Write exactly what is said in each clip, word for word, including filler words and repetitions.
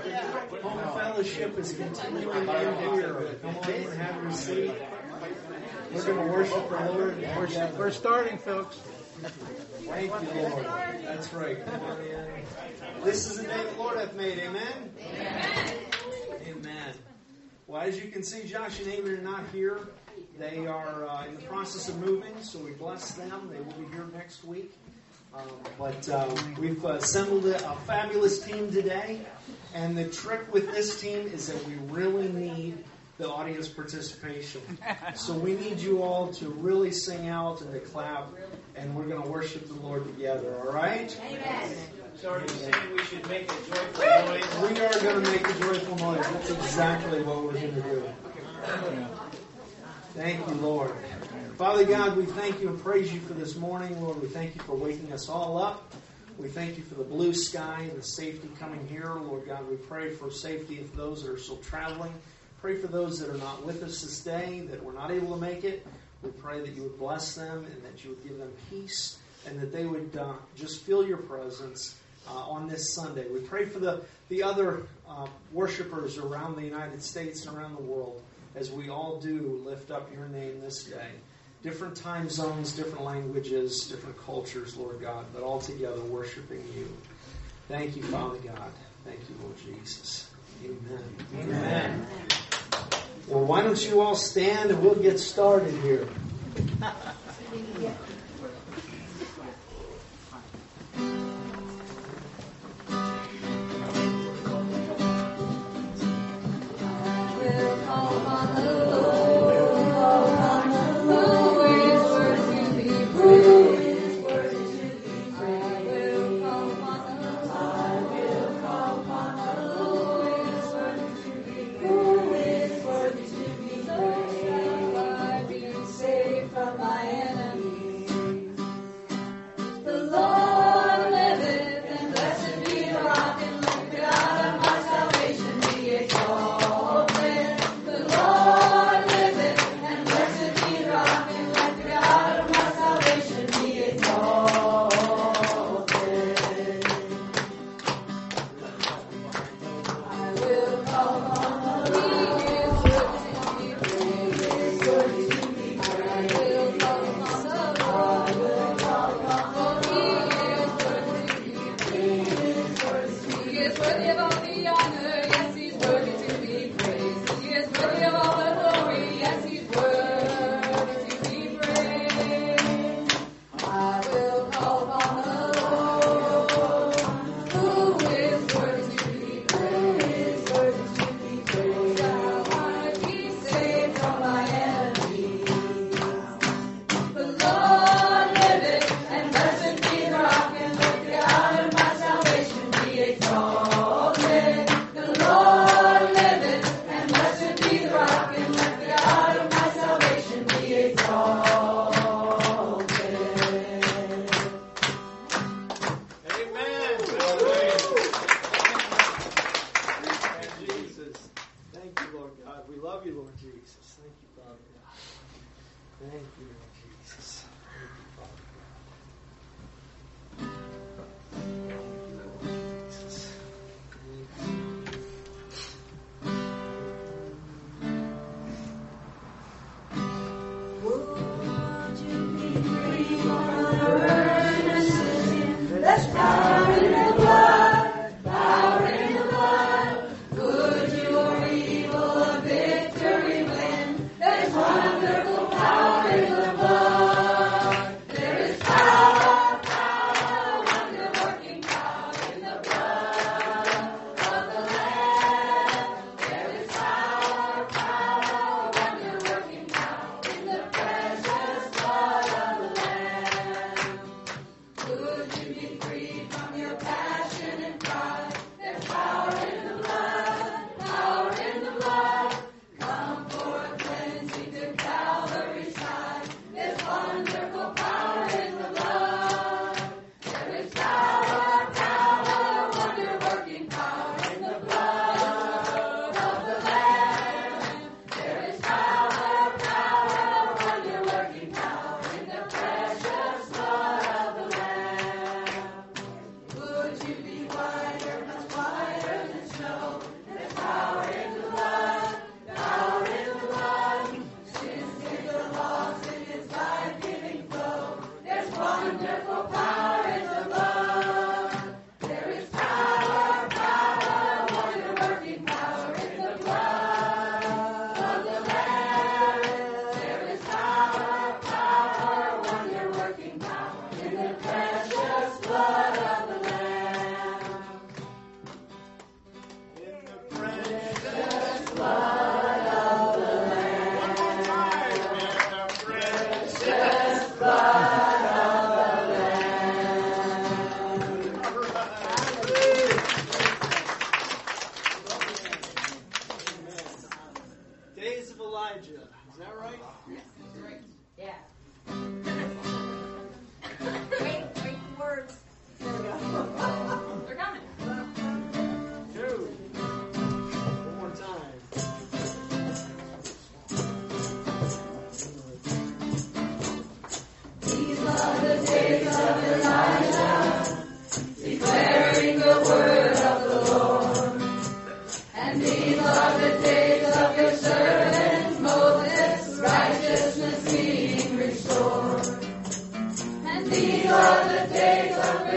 Home fellowship is continuing in here. Come on and have your seat. We're going to worship the Lord. We're, we're starting, folks. Thank you, Lord. That's right. Come on in. This is the day the Lord hath made. Amen? Amen. Amen. Well, as you can see, Josh and Amy are not here. They are uh, in the process of moving, so we bless them. They will be here next week. Um, but uh, we've assembled a, a fabulous team today. And the trick with this team is that we really need the audience participation. So we need you all to really sing out and to clap. And we're going to worship the Lord together, all right? Amen. So are you saying we should make a joyful noise? We are going to make a joyful noise. That's exactly what we're going to do. Thank you, Lord. Father God, we thank you and praise you for this morning. Lord, we thank you for waking us all up. We thank you for the blue sky and the safety coming here. Lord God, we pray for safety of those that are still traveling. Pray for those that are not with us this day, that were not able to make it. We pray that you would bless them and that you would give them peace and that they would uh, just feel your presence uh, on this Sunday. We pray for the, the other uh, worshipers around the United States and around the world as we all do lift up your name this day. Different time zones, different languages, different cultures, Lord God, but all together worshiping you. Thank you, Father God. Thank you, Lord Jesus. Amen. Amen. Amen. Well, why don't you all stand and we'll get started here.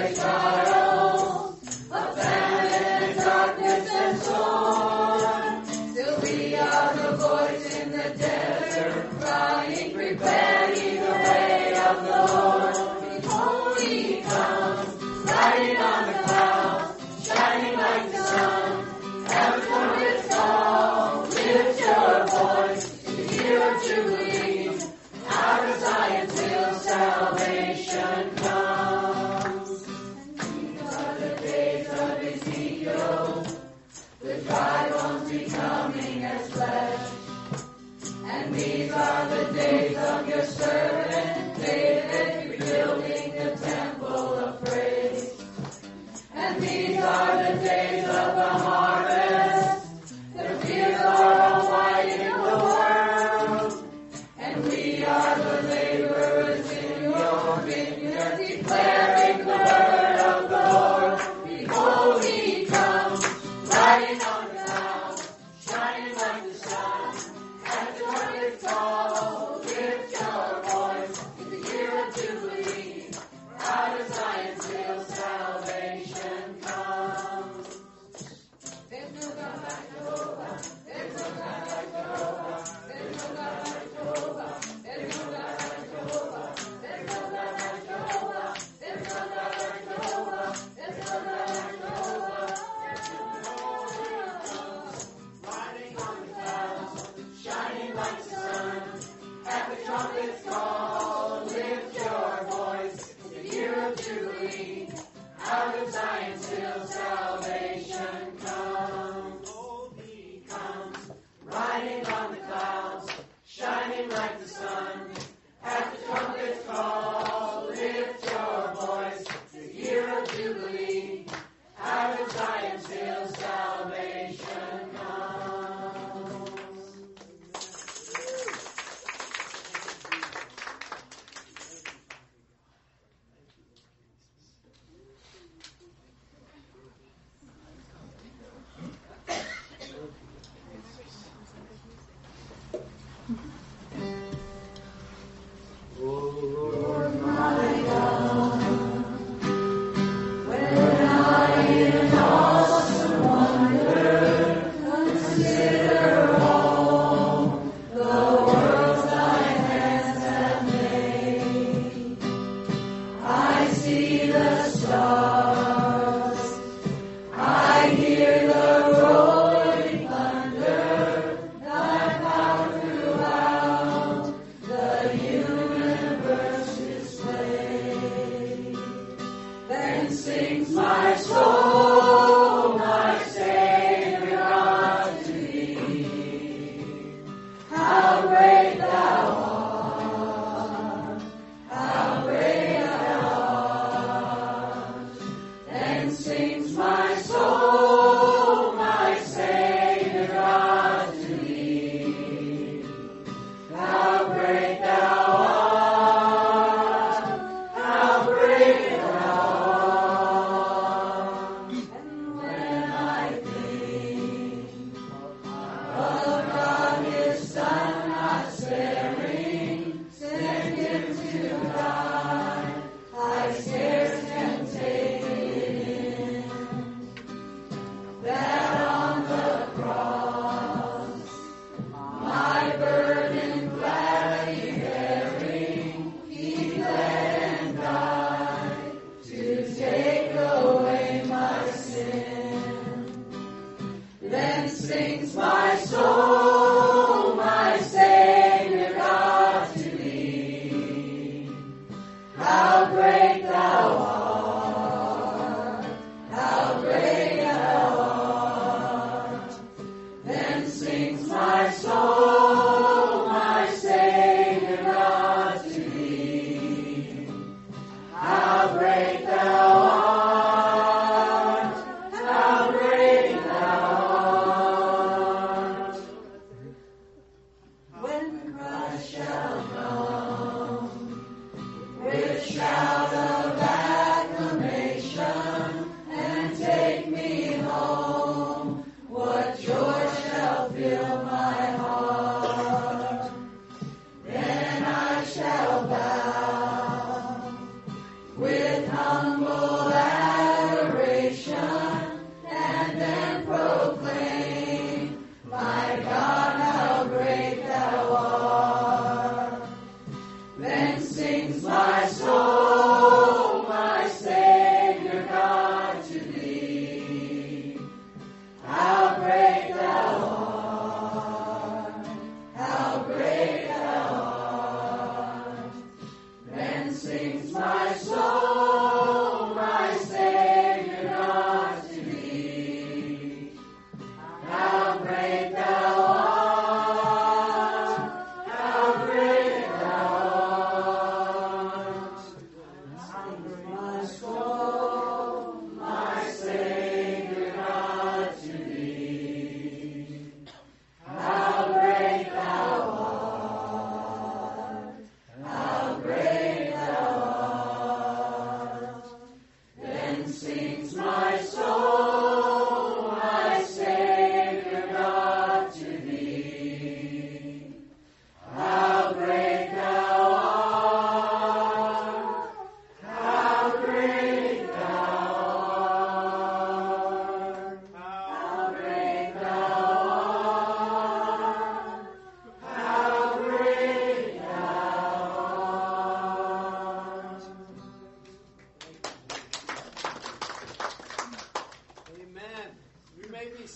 With humble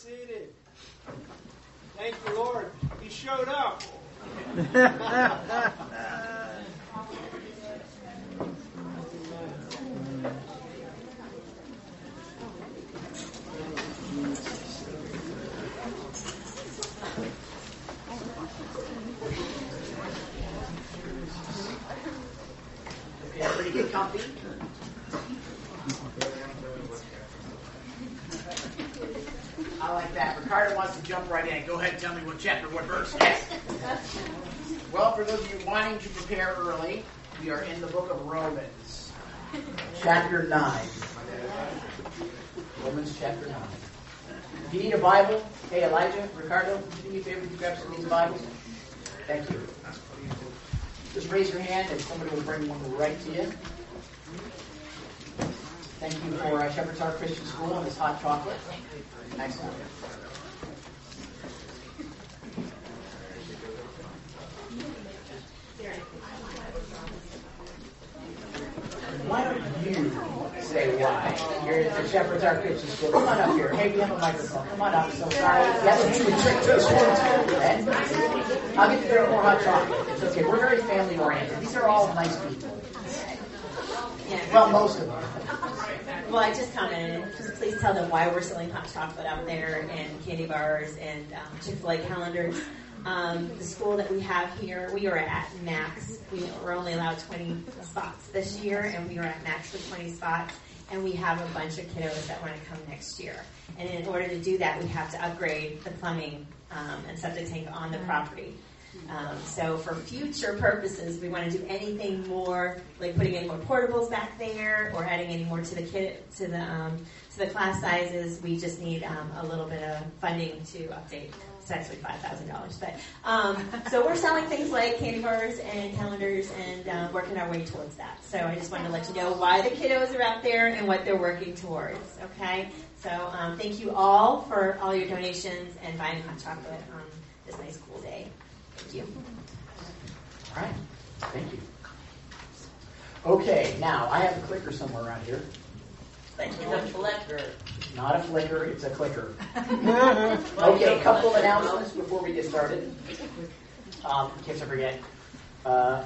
seated. Thank you, Lord. He showed up. Okay, everybody get comfy. I like that. Ricardo wants to jump right in. Go ahead and tell me what chapter, what verse. Yes. Well, for those of you wanting to prepare early, we are in the book of Romans. Chapter nine. Romans chapter nine. If you need a Bible, hey Elijah, Ricardo, would you do me a favor? Would you grab some of these Bibles? Thank you. Just raise your hand and somebody will bring one right to you. Thank you for uh, Shepherd's Heart Christian School and this hot chocolate. Excellent. Why don't you say why? You're at the Shepherd's Heart Christian School. Come on up here. Hey, we have a microphone. Come on up. So sorry. Yes, you can trick this one too. And I'll get to drink more hot chocolate. It's okay. We're very family oriented. These are all nice people. Well, most of them. Well, I just commented, just please tell them why we're selling hot chocolate out there and candy bars and um, Chick-fil-A calendars. Um, the school that we have here, we are at max. We were only allowed twenty spots this year, and we are at max for twenty spots. And we have a bunch of kiddos that want to come next year. And in order to do that, we have to upgrade the plumbing um, and septic tank on the property. Um, so for future purposes, we want to do anything more, like putting in more portables back there, or adding any more to the kid to the um, to the class sizes. We just need um, a little bit of funding to update. It's actually five thousand dollars, but um, so we're selling things like candy bars and calendars, and uh, working our way towards that. So I just wanted to let you know why the kiddos are out there and what they're working towards. Okay, so um, thank you all for all your donations and buying hot chocolate on this nice cool day. Thank you. All right. Thank you. Okay, now I have a clicker somewhere around here. Thank you. A flicker. Not a flicker, it's a clicker. Okay, a couple of announcements before we get started. Um, in case I forget. Uh,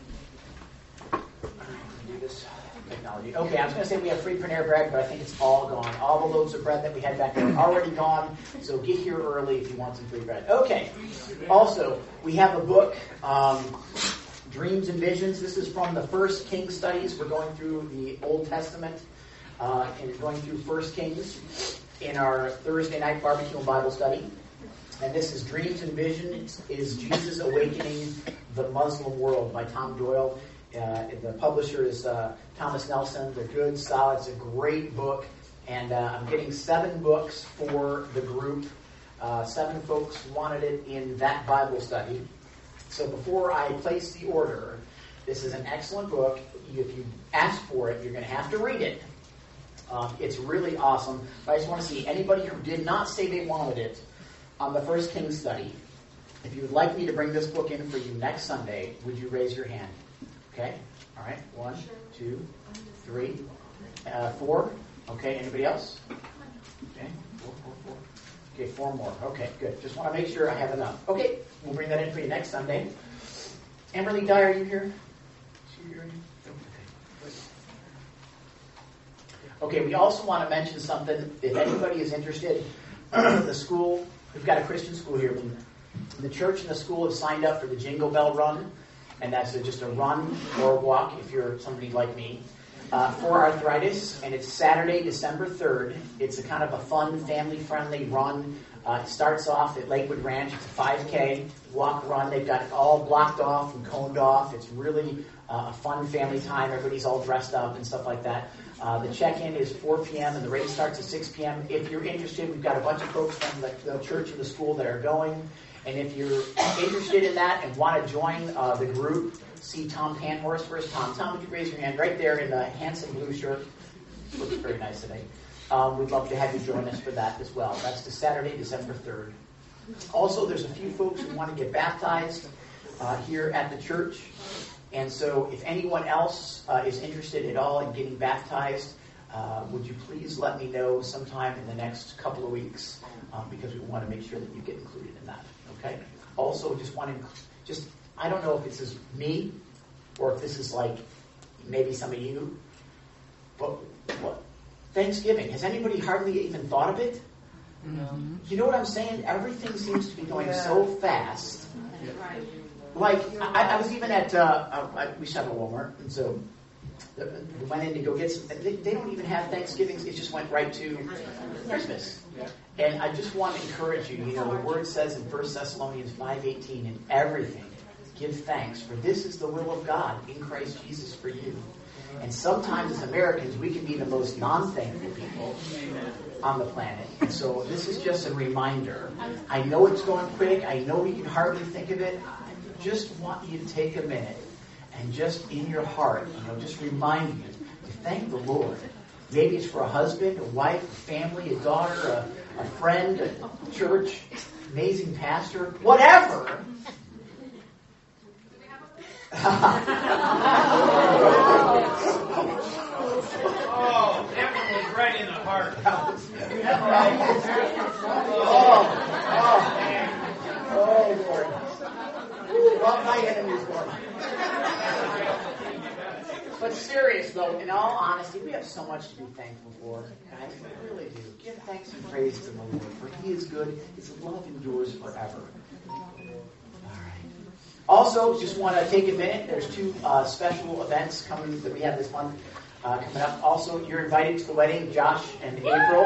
do this technology. Okay, I was going to say we have free Panera bread, but I think it's all gone. All the loaves of bread that we had back there are already gone, so get here early if you want some free bread. Okay, also, we have a book, um, Dreams and Visions. This is from the First King studies. We're going through the Old Testament uh, and going through First Kings in our Thursday night barbecue and Bible study. And this is Dreams and Visions, is Jesus Awakening the Muslim World by Tom Doyle. Uh, the publisher is uh, Thomas Nelson. They're good, solid. It's a great book. And uh, I'm getting seven books for the group. Uh, seven folks wanted it in that Bible study. So before I place the order, this is an excellent book. If you ask for it, you're going to have to read it. Um, it's really awesome. But I just want to see anybody who did not say they wanted it on the First King study. If you would like me to bring this book in for you next Sunday, would you raise your hand? Okay. All right. One, two, three, uh, four. Okay. Anybody else? Okay. Four, four, four. Okay. Four more. Okay. Good. Just want to make sure I have enough. Okay. We'll bring that in for you next Sunday. Amberly Dye, are you here? Is she here? Okay. We also want to mention something. If anybody is interested, the school, we've got a Christian school here. The church and the school have signed up for the Jingle Bell Run. And that's a, just a run or a walk if you're somebody like me, uh, for arthritis. And it's Saturday, December third. It's a kind of a fun, family-friendly run. Uh, it starts off at Lakewood Ranch. It's a five K walk run. They've got it all blocked off and coned off. It's really uh, a fun family time. Everybody's all dressed up and stuff like that. Uh, the check-in is four p.m. and the race starts at six p.m. If you're interested, we've got a bunch of folks from the, the church and the school that are going. And if you're interested in that and want to join uh, the group, see Tom Panhorse. Where's Tom? Tom, would you raise your hand? Right there in the handsome blue shirt. Looks very nice today. Um, we'd love to have you join us for that as well. That's the Saturday, December third. Also, there's a few folks who want to get baptized uh, here at the church. And so if anyone else uh, is interested at all in getting baptized, uh, would you please let me know sometime in the next couple of weeks, um, because we want to make sure that you get included in that. Okay. Also, just want to just I don't know if this is me or if this is like maybe some of you, but what Thanksgiving? Has anybody hardly even thought of it? Mm-hmm. You know what I'm saying? Everything seems to be going yeah. so fast. Right. Like, I, I was even at, uh, I, we shop at Walmart, and so we went in to go get some, they, they don't even have Thanksgivings, it just went right to Christmas. And I just want to encourage you, you know, the word says in First Thessalonians five eighteen, in everything, give thanks, for this is the will of God in Christ Jesus for you. And sometimes as Americans, we can be the most non-thankful people on the planet. And so this is just a reminder. I know it's going quick. I know you can hardly think of it. I just want you to take a minute and just in your heart, you know, just remind you to thank the Lord. Maybe it's for a husband, a wife, a family, a daughter, a, a friend, a church, amazing pastor, whatever. Oh, that one was right in the heart. oh, oh, man. Oh, Lord. Love my enemies, Lord. But serious, though, in all honesty, we have so much to be thankful for, guys. We really do. Give thanks and praise to the Lord, for He is good. His love endures forever. Also, just want to take a minute. There's two uh, special events coming that we have this month uh, coming up. Also, you're invited to the wedding, Josh and April.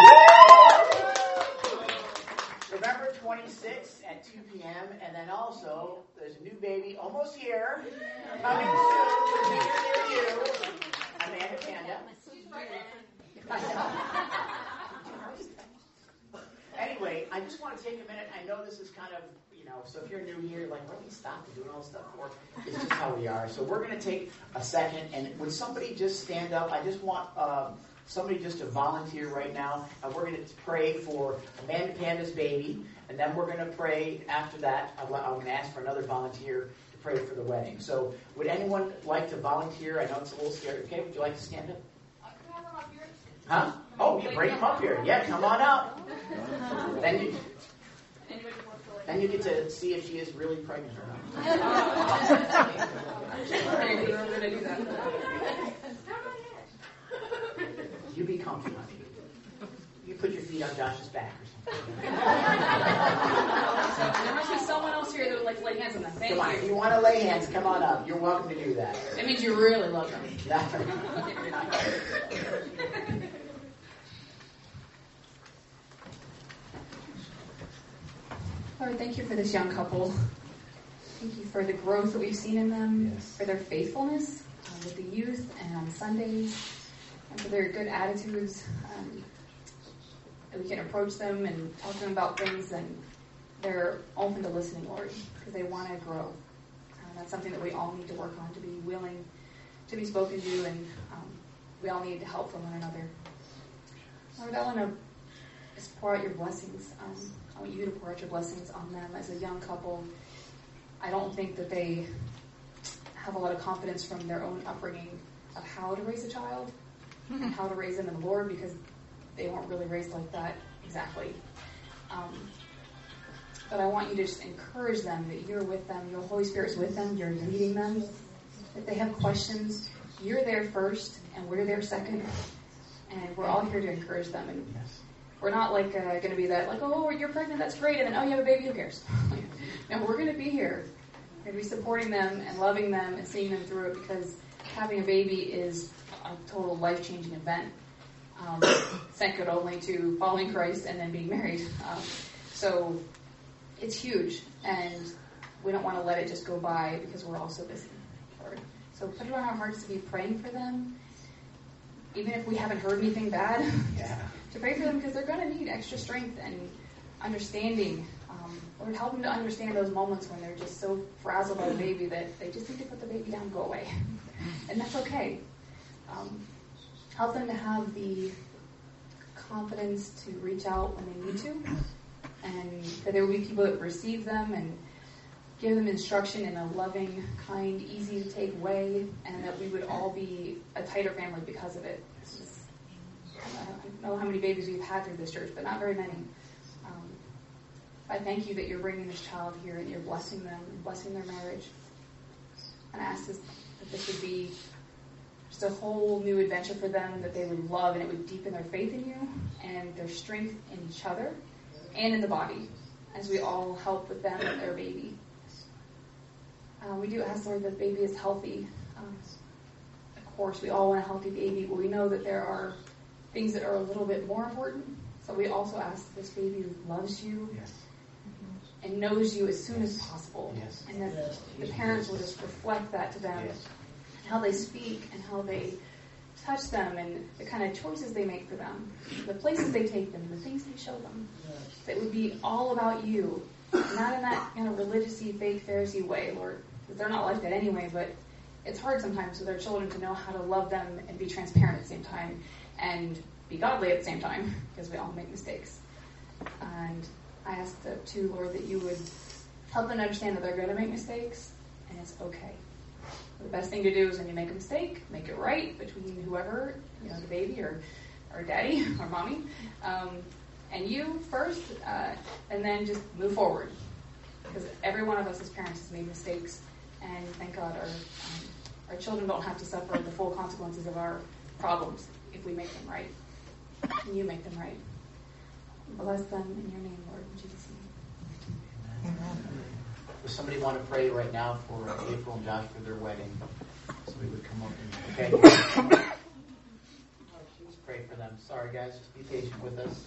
November twenty-sixth at two p.m. And then also, there's a new baby almost here. Coming soon. Near you. Amanda Tanya. Anyway, I just want to take a minute. I know this is kind of, you know, so if you're new here, like, what do we stop doing all this stuff for? It's just how we are. So we're going to take a second, and would somebody just stand up? I just want um, somebody just to volunteer right now, and we're going to pray for Amanda Panda's baby, and then we're going to pray after that. I'm going to ask for another volunteer to pray for the wedding. So would anyone like to volunteer? I know it's a little scary. Okay, would you like to stand up? Huh? Oh, yeah, bring them up here. Yeah, come on up. Then you, then you get to see if she is really pregnant or not. You be comfy, honey. You put your feet on Josh's back or something. There must be someone else here that would like to lay hands on them. Thank come on, you. if you want to lay hands, come on up. You're welcome to do that. That means you really love them. Lord, thank you for this young couple. Thank you for the growth that we've seen in them, yes. for their faithfulness uh, with the youth and on Sundays, and for their good attitudes. Um, that we can approach them and talk to them about things, and they're open to listening, Lord, because they want to grow. Uh, that's something that we all need to work on, to be willing to be spoken to, and um, we all need help from one another. Lord, I want to just pour out your blessings. Um, I want you to pour out your blessings on them as a young couple. I don't think that they have a lot of confidence from their own upbringing of how to raise a child and how to raise them in the Lord, because they weren't really raised like that exactly. Um, but I want you to just encourage them that you're with them, your Holy Spirit's with them, you're leading them. If they have questions, you're there first and we're there second. And we're all here to encourage them. And we're not like uh, going to be that, like, oh, you're pregnant, that's great, and then, oh, you have a baby, who cares? No, we're going to be here. We're going to be supporting them and loving them and seeing them through it, because having a baby is a total life-changing event. Um, second only to following Christ and then being married. Um, so it's huge, and we don't want to let it just go by because we're all so busy. Lord. So put it on our hearts to be praying for them, even if we haven't heard anything bad. Yeah. To pray for them, because they're going to need extra strength and understanding. Um, Lord, help them to understand those moments when they're just so frazzled by the baby that they just need to put the baby down and go away. And that's okay. Um, help them to have the confidence to reach out when they need to, and that there will be people that receive them and give them instruction in a loving, kind, easy to take way, and that we would all be a tighter family because of it. Just know how many babies we've had through this church, but not very many. Um, I thank you that you're bringing this child here and you're blessing them and blessing their marriage. And I ask this, that this would be just a whole new adventure for them, that they would love, and it would deepen their faith in you and their strength in each other and in the body as we all help with them and their baby. Uh, we do ask, Lord, that the baby is healthy. Um, of course, we all want a healthy baby, but we know that there are things that are a little bit more important. So we also ask that this baby loves you Yes. and knows you as soon as possible. Yes. And that the parents will just reflect that to them, Yes. and how they speak and how they touch them and the kind of choices they make for them, the places they take them, the things they show them. That would be all about you, not in that kind of religious-y, fake Pharisee way, Lord, because they're not like that anyway, but it's hard sometimes for their children to know how to love them and be transparent at the same time and be godly at the same time, because we all make mistakes. And I ask that too, Lord, that you would help them to understand that they're going to make mistakes, and it's okay. The best thing to do is when you make a mistake, make it right between whoever, you know, the baby or, or daddy or mommy, um, and you first, uh, and then just move forward. Because every one of us as parents has made mistakes, and thank God our um, our children don't have to suffer the full consequences of our problems if we make them right. And you make them right. Bless them in your name, Lord, in Jesus' name. Does somebody want to pray right now for April and Josh for their wedding? So we would come up and okay. Let's pray for them. Sorry, guys, just be patient with us.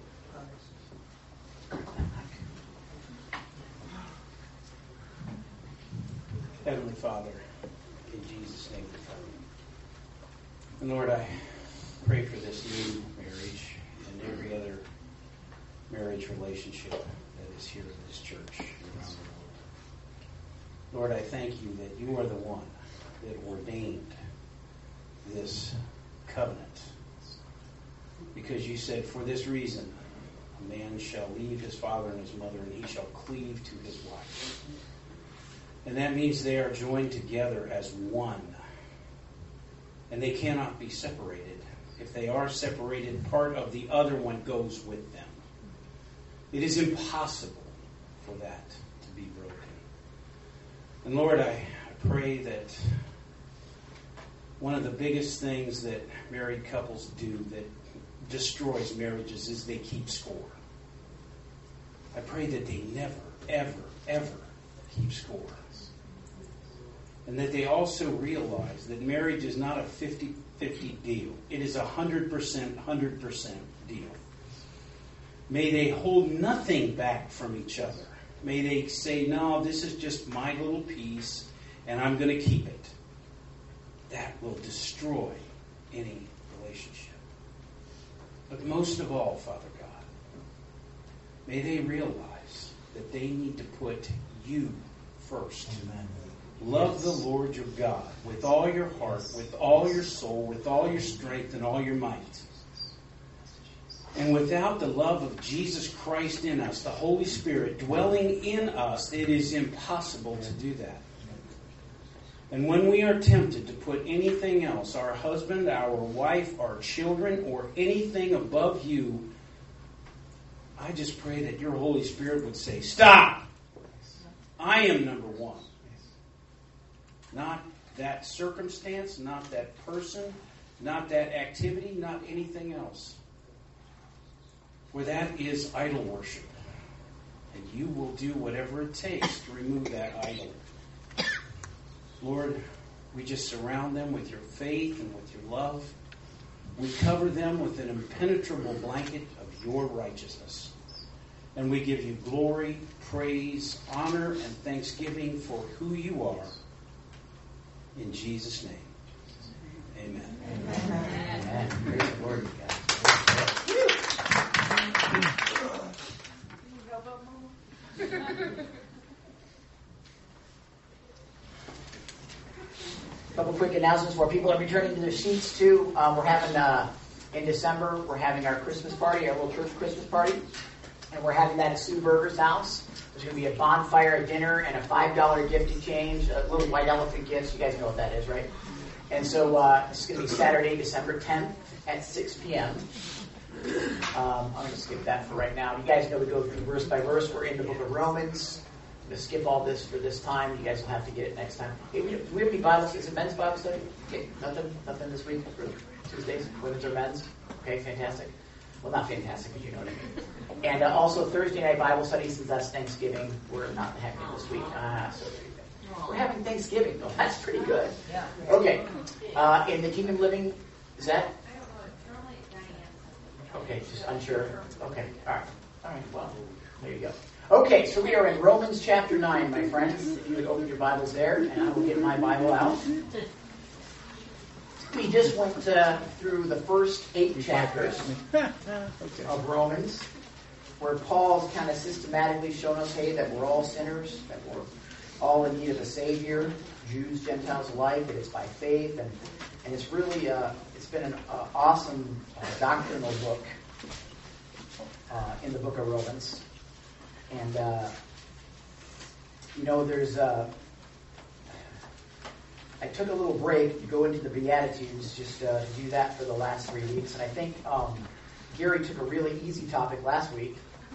Heavenly Father, in Jesus' name we pray. And Lord, I pray for this new marriage and every other marriage relationship that is here in this church around the world. Lord, I thank you that you are the one that ordained this covenant. Because you said, for this reason, a man shall leave his father and his mother, and he shall cleave to his wife. And that means they are joined together as one. And they cannot be separated. If they are separated, part of the other one goes with them. It is impossible for that to be broken. And Lord, I, I pray that one of the biggest things that married couples do that destroys marriages is they keep score. I pray that they never, ever, ever keep score. And that they also realize that marriage is not a fifty-fifty deal. It is a one hundred percent, one hundred percent deal. May they hold nothing back from each other. May they say, no, this is just my little piece, and I'm going to keep it. That will destroy any relationship. But most of all, Father God, may they realize that they need to put you first. Amen. Love yes. the Lord your God with all your heart, yes. with all your soul, with all your strength, and all your might. And without the love of Jesus Christ in us, the Holy Spirit dwelling in us, it is impossible to do that. And when we are tempted to put anything else, our husband, our wife, our children, or anything above you, I just pray that your Holy Spirit would say, stop! I am number one. Not that circumstance, not that person, not that activity, not anything else. For that is idol worship. And you will do whatever it takes to remove that idol. Lord, we just surround them with your faith and with your love. We cover them with an impenetrable blanket of your righteousness. And we give you glory, praise, honor, and thanksgiving for who you are. In Jesus' name, amen. Amen. Amen. Praise the Lord, guys. A couple quick announcements where people are returning to their seats too. Um, we're having uh, in December. We're having our Christmas party, our little church Christmas party, and we're having that at Sue Berger's house. There's going to be a bonfire, a dinner, and a five dollar gift exchange. A little white elephant gifts. You guys know what that is, right? And so uh, this is going to be Saturday, December tenth at six p.m. Um, I'm going to skip that for right now. You guys know we go through verse by verse. We're in the book of Romans. I'm going to skip all this for this time. You guys will have to get it next time. Hey, do we have any Bibles? Is it men's Bible study? Okay, nothing, nothing this week for Tuesdays, women's or men's? Okay, fantastic. Well, not fantastic, but you know what I mean. And uh, also Thursday night Bible study, since that's Thanksgiving. We're not having it this week. Ah, so there you go. We're having Thanksgiving, though. That's pretty good. Okay. Uh, in the Kingdom Living, is that? Okay, just unsure. Okay, all right. All right, well, there you go. Okay, so we are in Romans chapter nine, my friends. If you would open your Bibles there, and I will get my Bible out. We just went uh, through the first eight chapters of Romans, where Paul's kind of systematically shown us, hey, that we're all sinners, that we're all in need of a Savior, Jews, Gentiles alike, that it's by faith, and, and it's really, uh, it's been an uh, awesome uh, doctrinal book uh, in the book of Romans. And, uh, you know, there's, uh, I took a little break to go into the Beatitudes just uh, to do that for the last three weeks. And I think um, Gary took a really easy topic last week.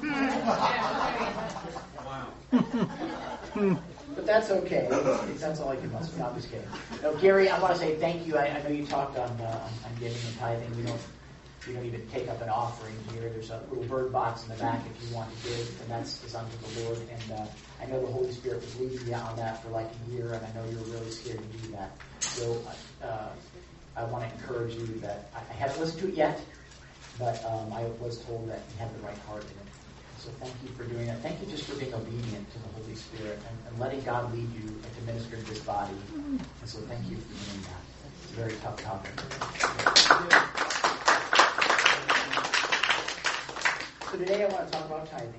Wow. But that's okay. That's all I can must. No, I'm just kidding. No, Gary, I want to say thank you. I, I know you talked on, uh, on giving and tithing. We don't, we don't even take up an offering here. There's a little bird box in the back if you want to give, and that's is unto the Lord. And uh, I know the Holy Spirit was leading you on that for like a year, and I know you were really scared to do that. So uh, I want to encourage you that I, I haven't listened to it yet, but um, I was told that you have the right heart in it. So thank you for doing that. Thank you just for being obedient to the Holy Spirit and, and letting God lead you to minister to this body. And so thank you for doing that. It's a very tough topic. So today I want to talk about tithing.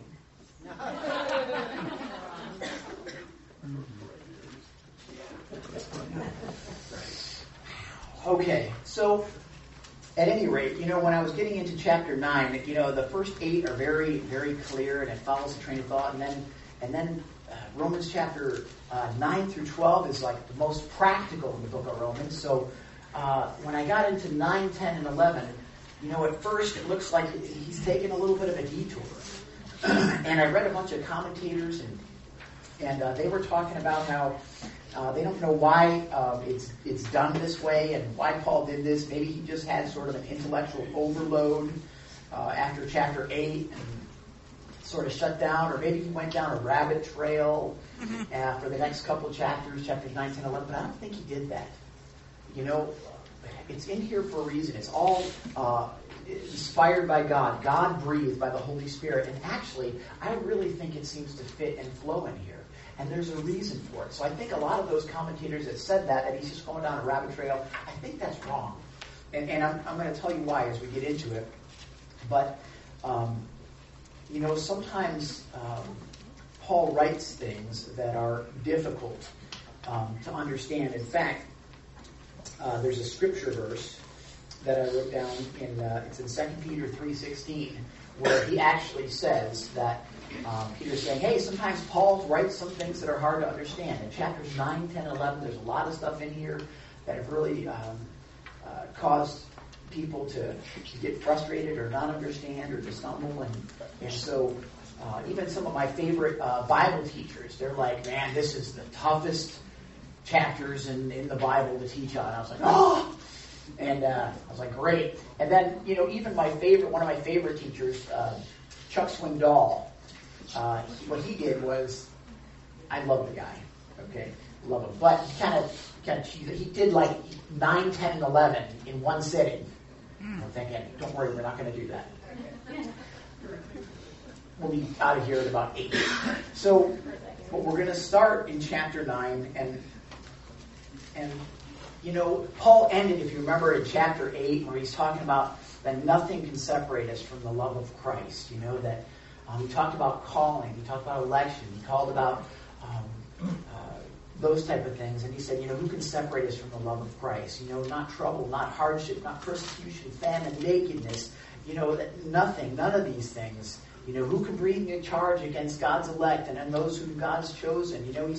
Okay, so at any rate, you know, when I was getting into chapter nine, you know, the first eight are very, very clear, and it follows the train of thought, and then, and then uh, Romans chapter uh, nine through twelve is like the most practical in the book of Romans. So uh, when I got into nine, ten, and eleven, you know, at first it looks like he's taken a little bit of a detour, and I read a bunch of commentators, and and uh, they were talking about how. Uh, they don't know why uh, it's it's done this way and why Paul did this. Maybe he just had sort of an intellectual overload uh, after chapter eight and sort of shut down, or maybe he went down a rabbit trail uh, for the next couple of chapters, chapters nine, ten, eleven, but I don't think he did that. You know, it's in here for a reason. It's all uh, inspired by God, God-breathed by the Holy Spirit, and actually, I really think it seems to fit and flow in here. And there's a reason for it. So I think a lot of those commentators that said that, that he's just going down a rabbit trail, I think that's wrong. And, and I'm, I'm going to tell you why as we get into it. But, um, you know, sometimes um, Paul writes things that are difficult um, to understand. In fact, uh, there's a scripture verse that I wrote down, in uh, it's in Second Peter three sixteen, where he actually says that Um, Peter's saying, hey, sometimes Paul writes some things that are hard to understand. In chapters nine, ten, eleven, there's a lot of stuff in here that have really um, uh, caused people to, to get frustrated or not understand or to stumble. And, and so uh, even some of my favorite uh, Bible teachers, they're like, man, this is the toughest chapters in, in the Bible to teach on. I was like, oh! And uh, I was like, great. And then, you know, even my favorite, one of my favorite teachers, uh, Chuck Swindoll, Uh, what he did was, I love the guy, okay, love him, but he kind of, kind of, he did like nine, ten, and eleven in one sitting. I'm thinking, don't worry, we're not going to do that. We'll be out of here at about eight. So, but we're going to start in chapter nine, and and you know, Paul ended, if you remember, in chapter eight, where he's talking about that nothing can separate us from the love of Christ. You know that. Um, he talked about calling. He talked about election. He called about um, uh, those type of things. And he said, you know, who can separate us from the love of Christ? You know, not trouble, not hardship, not persecution, famine, nakedness. You know, nothing, none of these things. You know, who can bring a charge against God's elect and, and those whom God's chosen? You know, he's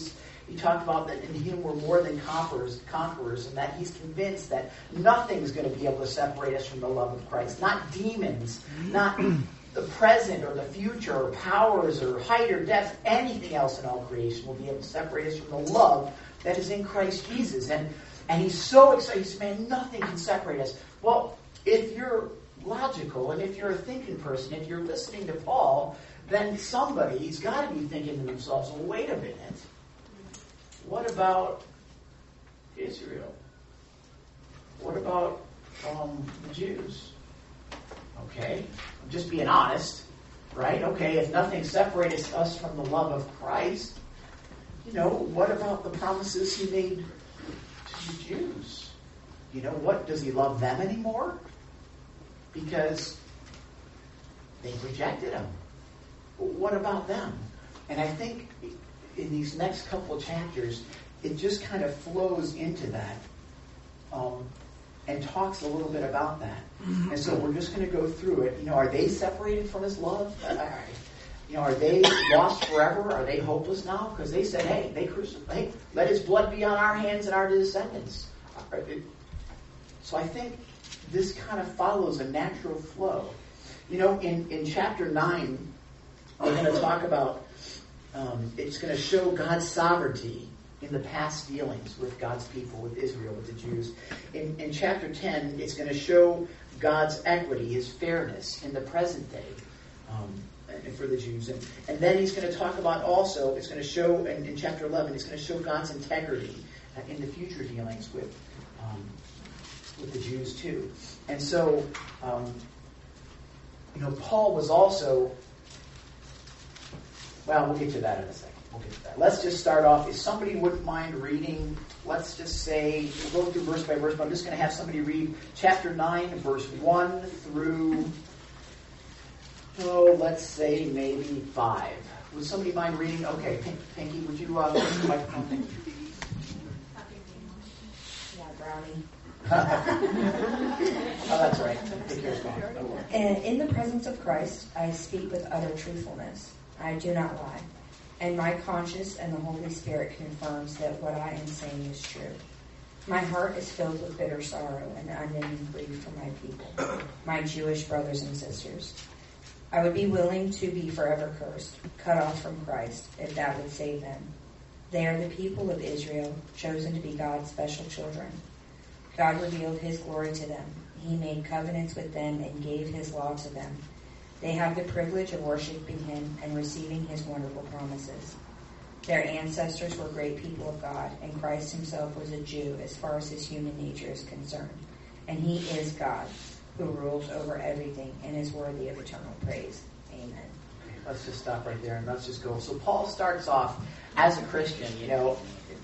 he talked about that in him we're more than conquerors, conquerors, and that he's convinced that nothing's going to be able to separate us from the love of Christ. Not demons, not the present or the future or powers or height or depth, anything else in all creation will be able to separate us from the love that is in Christ Jesus. And and he's so excited. He says, man, nothing can separate us. Well, if you're logical and if you're a thinking person, if you're listening to Paul, then somebody's got to be thinking to themselves, well, wait a minute. What about Israel? What about um, the Jews? Okay, I'm just being honest, right? Okay, if nothing separates us from the love of Christ, you know, what about the promises he made to the Jews? You know, what, does he love them anymore? Because they've rejected him. What about them? And I think in these next couple of chapters, it just kind of flows into that um, and talks a little bit about that. And so we're just going to go through it. You know, are they separated from his love? You know, are they lost forever? Are they hopeless now? Because they said, hey, they crucified, hey, let his blood be on our hands and our descendants. So I think this kind of follows a natural flow. You know, in, in chapter nine, we're going to talk about, um, it's going to show God's sovereignty in the past dealings with God's people, with Israel, with the Jews. In, in chapter ten, it's going to show God's equity, his fairness in the present day um, and for the Jews. And, and then he's going to talk about also, it's going to show, in, in chapter eleven, it's going to show God's integrity uh, in the future dealings with um, with the Jews too. And so, um, you know, Paul was also, well, we'll get to that in a second. We'll get to that. Let's just start off. If somebody wouldn't mind reading, let's just say, we'll go through verse by verse, but I'm just going to have somebody read chapter nine, verse one through, oh, let's say maybe five. Would somebody mind reading? Okay, Pinky, would you uh, use the microphone? Yeah, brownie. Oh, that's right. Take care of that. And in the presence of Christ, I speak with utter truthfulness. I do not lie. And my conscience and the Holy Spirit confirms that what I am saying is true. My heart is filled with bitter sorrow and unending grief for my people, my Jewish brothers and sisters. I would be willing to be forever cursed, cut off from Christ, if that would save them. They are the people of Israel, chosen to be God's special children. God revealed his glory to them. He made covenants with them and gave his law to them. They have the privilege of worshiping him and receiving his wonderful promises. Their ancestors were great people of God, and Christ himself was a Jew as far as his human nature is concerned. And he is God, who rules over everything and is worthy of eternal praise. Amen. Okay, let's just stop right there and let's just go. So Paul starts off as a Christian, you know.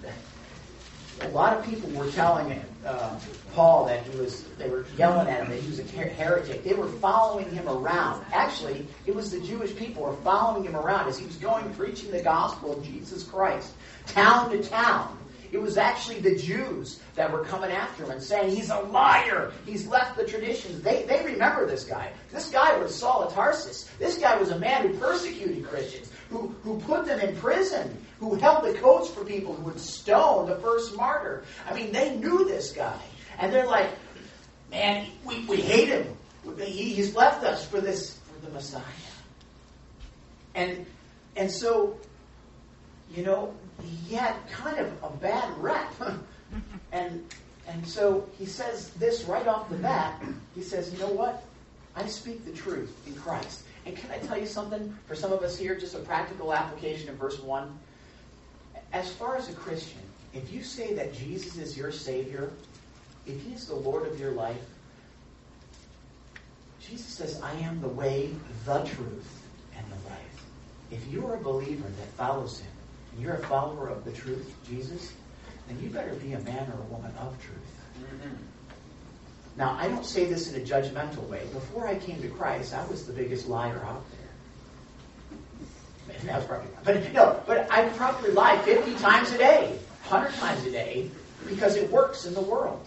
A lot of people were telling uh, Paul that he was, they were yelling at him that he was a heretic. They were following him around. Actually, it was the Jewish people who were following him around as he was going preaching the gospel of Jesus Christ, town to town. It was actually the Jews that were coming after him and saying, he's a liar. He's left the traditions. They, they remember this guy. This guy was Saul of Tarsus. This guy was a man who persecuted Christians, who, who put them in prison, who held the coats for people, who would stone the first martyr. I mean, they knew this guy. And they're like, man, we, we hate him. He, he's left us for this, for the Messiah. And, and so, you know, he had kind of a bad rep. and and so he says this right off the bat. He says, you know what? I speak the truth in Christ. And can I tell you something? For some of us here, just a practical application of verse one. As far as a Christian, if you say that Jesus is your Savior, if he's the Lord of your life, Jesus says, I am the way, the truth, and the life. If you're a believer that follows him, and you're a follower of the truth, Jesus, then you better be a man or a woman of truth. Mm-hmm. Now, I don't say this in a judgmental way. Before I came to Christ, I was the biggest liar out there. That was probably not. But, no, but I probably lie fifty times a day, one hundred times a day, because it works in the world.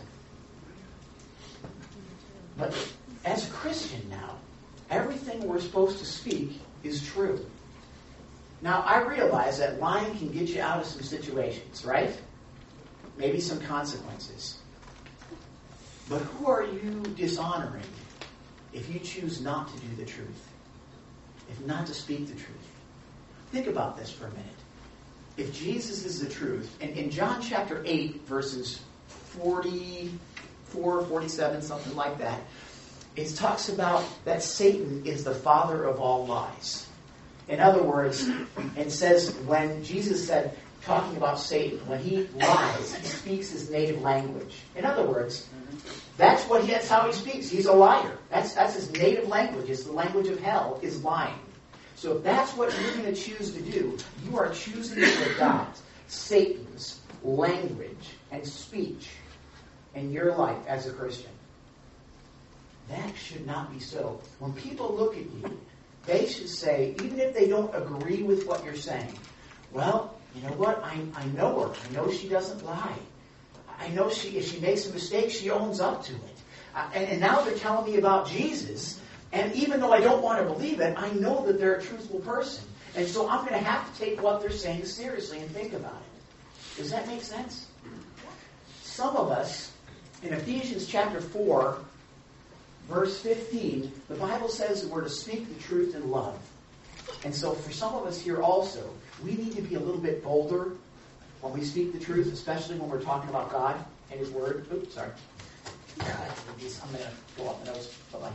But as a Christian now, everything we're supposed to speak is true. Now, I realize that lying can get you out of some situations, right? Maybe some consequences. But who are you dishonoring if you choose not to do the truth? If not to speak the truth? Think about this for a minute. If Jesus is the truth, and in John chapter eight, verses forty-four, forty-seven, something like that, it talks about that Satan is the father of all lies. In other words, it says when Jesus said, talking about Satan, when he lies, he speaks his native language. In other words, that's what he, that's how he speaks. He's a liar. That's that's his native language. It's the language of hell, is lying. So if that's what you're going to choose to do, you are choosing to adopt Satan's language and speech in your life as a Christian. That should not be so. When people look at you, they should say, even if they don't agree with what you're saying, well, you know what? I, I know her. I know she doesn't lie. I know she if she makes a mistake, she owns up to it. Uh, and, and now they're telling me about Jesus, and even though I don't want to believe it, I know that they're a truthful person. And so I'm going to have to take what they're saying seriously and think about it. Does that make sense? Some of us, in Ephesians chapter four, verse fifteen, the Bible says that we're to speak the truth in love. And so for some of us here also, we need to be a little bit bolder when we speak the truth, especially when we're talking about God and His Word. Oops, sorry. I'm going to go off the nose. Bye-bye.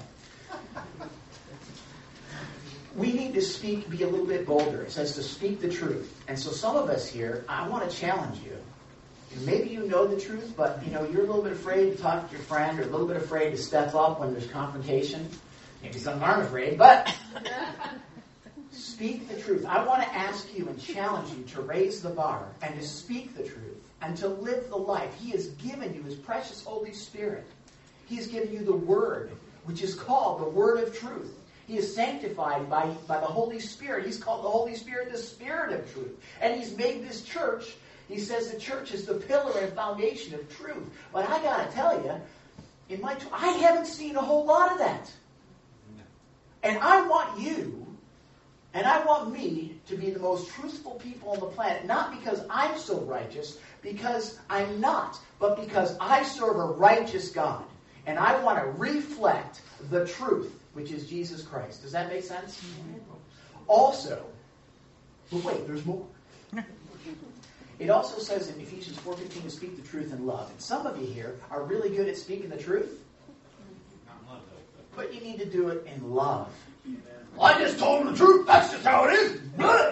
We need to speak, be a little bit bolder. It says to speak the truth. And so some of us here, I want to challenge you. Maybe you know the truth, but you know you're a little bit afraid to talk to your friend, or a little bit afraid to step up when there's confrontation. Maybe some aren't afraid, but speak the truth. I want to ask you and challenge you to raise the bar and to speak the truth and to live the life. He has given you His precious Holy Spirit. He has given you the Word, which is called the Word of Truth. He is sanctified by, by the Holy Spirit. He's called the Holy Spirit the Spirit of Truth. And He's made this church, He says the church is the pillar and foundation of truth. But I got to tell you, in my I haven't seen a whole lot of that. And I want you, and I want me to be the most truthful people on the planet, not because I'm so righteous, because I'm not, but because I serve a righteous God. And I want to reflect the truth, which is Jesus Christ. Does that make sense? Mm-hmm. Also, but wait, there's more. It also says in Ephesians four fifteen to speak the truth in love. And some of you here are really good at speaking the truth, but you need to do it in love. Well, I just told him the truth. That's just how it is.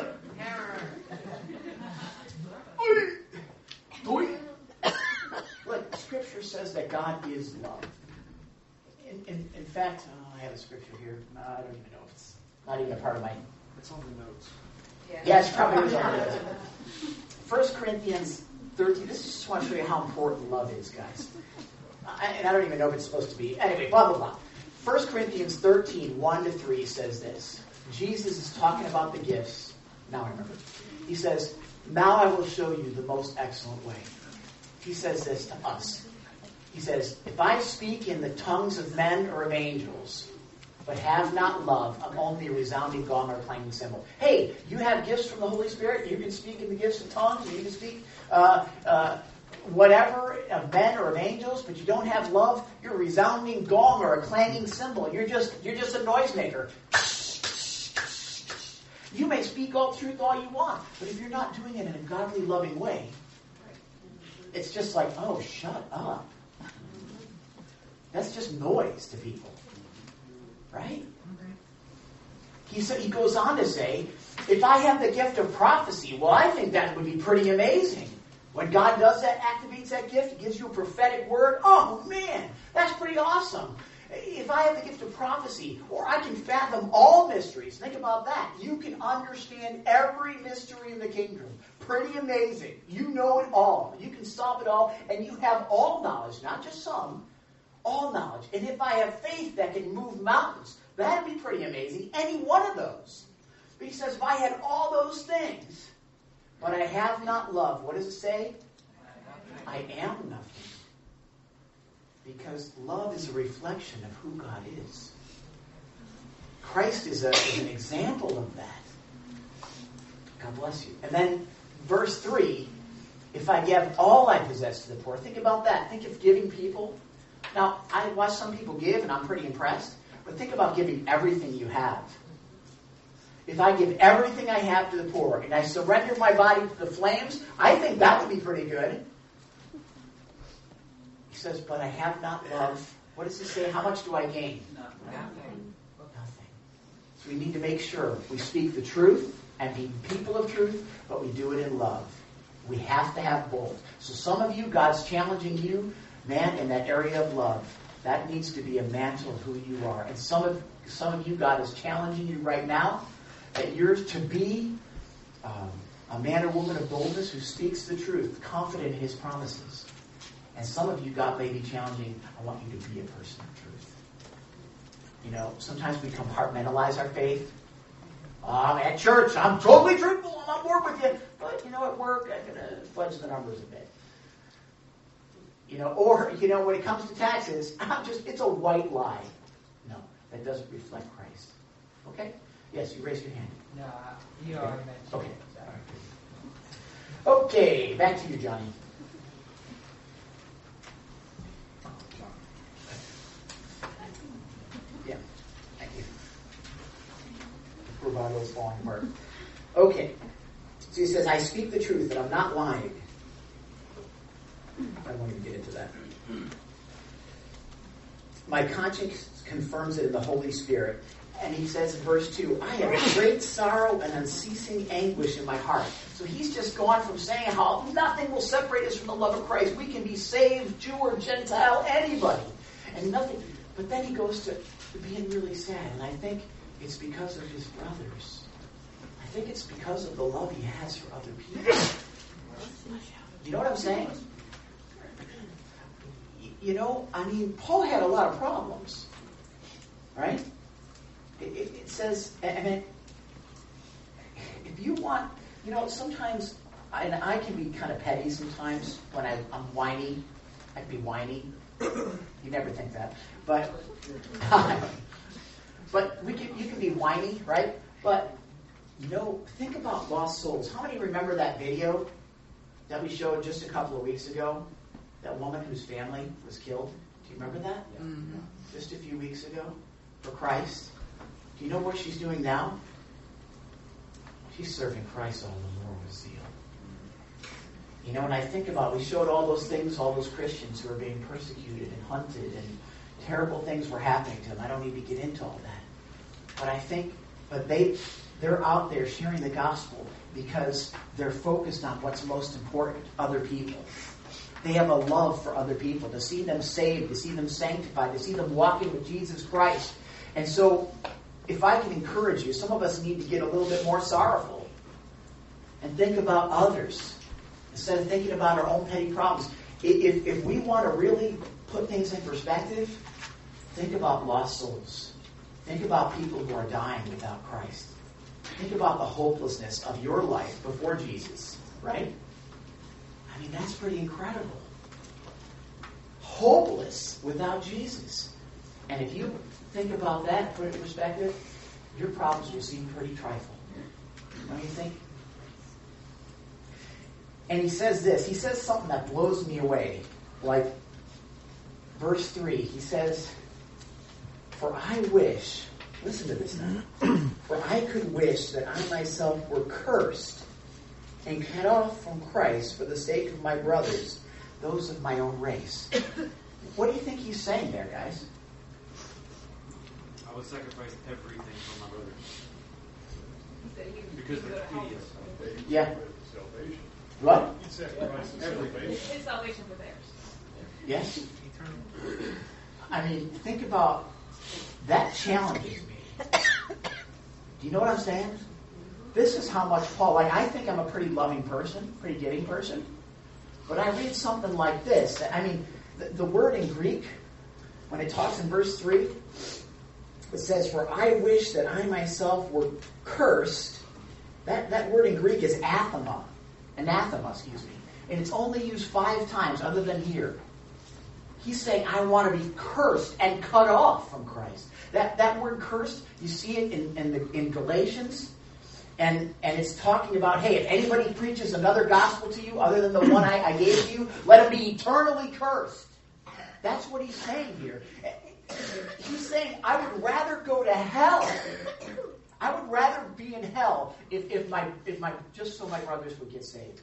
Look, Scripture says that God is love. In, in, in fact, oh, I have a scripture here. No, I don't even know if it's not even a part of my... It's on the notes. Yeah, yeah it's probably was on the notes. First Corinthians thirteen. This is just want to show you how important love is, guys. I, and I don't even know if it's supposed to be. Anyway, blah, blah, blah. First Corinthians thirteen, one to three says this. Jesus is talking about the gifts. Now I remember. He says, now I will show you the most excellent way. He says this to us. He says, if I speak in the tongues of men or of angels, but have not love, I'm only a resounding gong or a clanging cymbal. Hey, you have gifts from the Holy Spirit. You can speak in the gifts of tongues. And you can speak uh, uh, whatever of men or of angels, but you don't have love. You're a resounding gong or a clanging cymbal. You're just you're just a noisemaker. You may speak all truth all you want, but if you're not doing it in a godly, loving way, it's just like, oh, shut up. That's just noise to people. Right? He so he goes on to say, if I have the gift of prophecy, well, I think that would be pretty amazing. When God does that, activates that gift, gives you a prophetic word, oh man, that's pretty awesome. If I have the gift of prophecy, or I can fathom all mysteries, think about that. You can understand every mystery in the kingdom. Pretty amazing. You know it all. You can solve it all, and you have all knowledge, not just some. All knowledge. And if I have faith that can move mountains, that'd be pretty amazing. Any one of those. But he says, if I had all those things, but I have not love, what does it say? I am nothing. Because love is a reflection of who God is. Christ is, a, is an example of that. God bless you. And then verse three, if I give all I possess to the poor. Think about that. Think of giving people. Now, I watch some people give, and I'm pretty impressed. But think about giving everything you have. If I give everything I have to the poor, and I surrender my body to the flames, I think that would be pretty good. He says, but I have not love. What does he say? How much do I gain? Nothing. Nothing. So we need to make sure we speak the truth and be people of truth, but we do it in love. We have to have both. So some of you, God's challenging you, man, in that area of love. That needs to be a mantle of who you are. And some of some of you, God is challenging you right now that you're to be um, a man or woman of boldness who speaks the truth, confident in his promises. And some of you, God may be challenging, I want you to be a person of truth. You know, sometimes we compartmentalize our faith. Um, at church, I'm totally truthful, I'm on board with you. But, you know, at work, I'm going to fudge the numbers a bit. You know, or, you know, when it comes to taxes, I'm just, it's a white lie. No, that doesn't reflect Christ. Okay? Yes, you raised your hand. No, you already mentioned Okay. it. Okay, back to you, Johnny. Yeah, thank you. Bravato's falling apart. Okay, so he says, I speak the truth, and I'm not lying. I won't even get into that. My conscience confirms it in the Holy Spirit. And he says in verse two, I have great sorrow and unceasing anguish in my heart. So he's just gone from saying how nothing will separate us from the love of Christ. We can be saved, Jew or Gentile, anybody. And nothing. But then he goes to, to being really sad. And I think it's because of his brothers. I think it's because of the love he has for other people. You know what I'm saying? You know, I mean, Paul had a lot of problems, right? It, it, it says, and it, if you want, you know, sometimes, I, and I can be kind of petty sometimes when I, I'm whiny. I can be whiny. You never think that, but, but we can, you can be whiny, right? But, you know, think about lost souls. How many remember that video that we showed just a couple of weeks ago? That woman whose family was killed. Do you remember that? Yeah. Mm-hmm. Just a few weeks ago. For Christ. Do you know what she's doing now? She's serving Christ all the more with zeal. You know, and I think about, we showed all those things, all those Christians who are being persecuted and hunted, and terrible things were happening to them. I don't need to get into all that. But I think, but they, they're out there sharing the gospel because they're focused on what's most important, other people. They have a love for other people, to see them saved, to see them sanctified, to see them walking with Jesus Christ. And so, if I can encourage you, some of us need to get a little bit more sorrowful and think about others instead of thinking about our own petty problems. If, if we want to really put things in perspective, think about lost souls. Think about people who are dying without Christ. Think about the hopelessness of your life before Jesus, right? I mean, that's pretty incredible. Hopeless without Jesus. And if you think about that, put it in perspective, your problems will seem pretty trifle. Don't you think? And he says this. He says something that blows me away. Like verse three. He says, for I wish, listen to this now, for I could wish that I myself were cursed and cut off from Christ for the sake of my brothers, those of my own race. What do you think he's saying there, guys? I would sacrifice everything for my brothers. Because they're hideous. Yeah. What? You'd sacrifice everything. It's salvation for theirs. Yes. I mean, think about that challenges me. Do you know what I'm saying? This is how much Paul, like, I think I'm a pretty loving person, pretty giving person. But I read something like this. I mean, the, the word in Greek, when it talks in verse three, it says, for I wish that I myself were cursed. That, that word in Greek is anathema. Anathema, excuse me. And it's only used five times other than here. He's saying, I want to be cursed and cut off from Christ. That, that word cursed, you see it in, in, the, in Galatians. And and it's talking about, hey, if anybody preaches another gospel to you other than the one I, I gave you, let him be eternally cursed. That's what he's saying here. He's saying, I would rather go to hell. I would rather be in hell if, if my if my just so my brothers would get saved.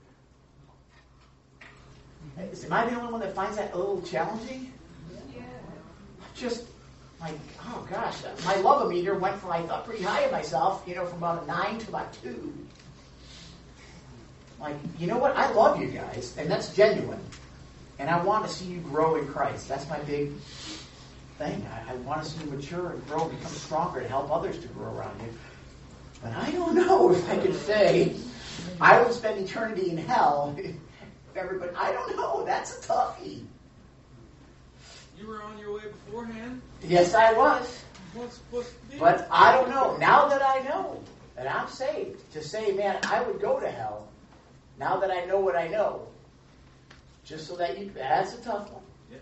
Am I the only one that finds that a little challenging? Yeah. Just like, oh gosh, my love meter went from, I thought, pretty high in myself, you know, from about a nine to about two. Like, you know what? I love you guys, and that's genuine. And I want to see you grow in Christ. That's my big thing. I, I want to see you mature and grow and become stronger to help others to grow around you. But I don't know if I could say, I will spend eternity in hell. Everybody, I don't know. That's a toughie. You were on your way beforehand? Yes, I was. What's, what's But I don't know. Now that I know that I'm saved, to say, man, I would go to hell, now that I know what I know, just so that you, that's a tough one. Yeah.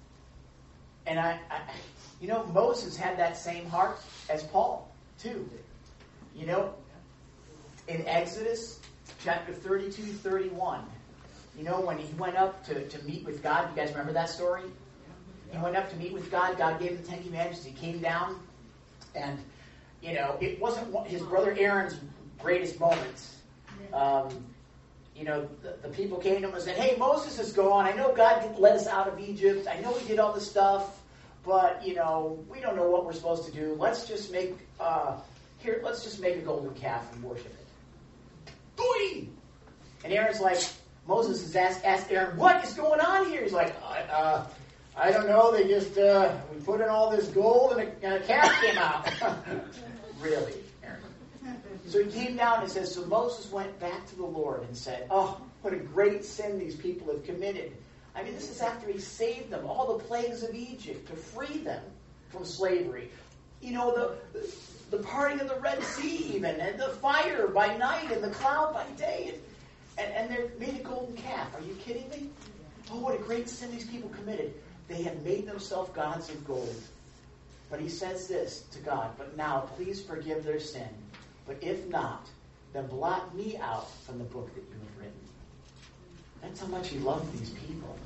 And I, I, you know, Moses had that same heart as Paul, too. You know, in Exodus chapter thirty-two, thirty-one, you know, when he went up to, to meet with God, you guys remember that story? He went up to meet with God. God gave him the Ten Commandments. He came down, and, you know, it wasn't his brother Aaron's greatest moments. Um, you know, the, the people came to him and said, hey, Moses is gone. I know God led us out of Egypt. I know we did all this stuff, but, you know, we don't know what we're supposed to do. Let's just make, uh, here, let's just make a golden calf and worship it. Doi! And Aaron's like, Moses has asked, asked Aaron, what is going on here? He's like, uh, uh I don't know. They just, uh, we put in all this gold and a, and a calf came out. Really, Aaron? So he came down and says, so Moses went back to the Lord and said, oh, what a great sin these people have committed. I mean, this is after he saved them, all the plagues of Egypt, to free them from slavery. You know, the, the, the parting of the Red Sea even, and the fire by night and the cloud by day. And, and, and they made a golden calf. Are you kidding me? Oh, what a great sin these people committed. They had made themselves gods of gold. But he says this to God, but now please forgive their sin. But if not, then blot me out from the book that you have written. That's how much he loved these people.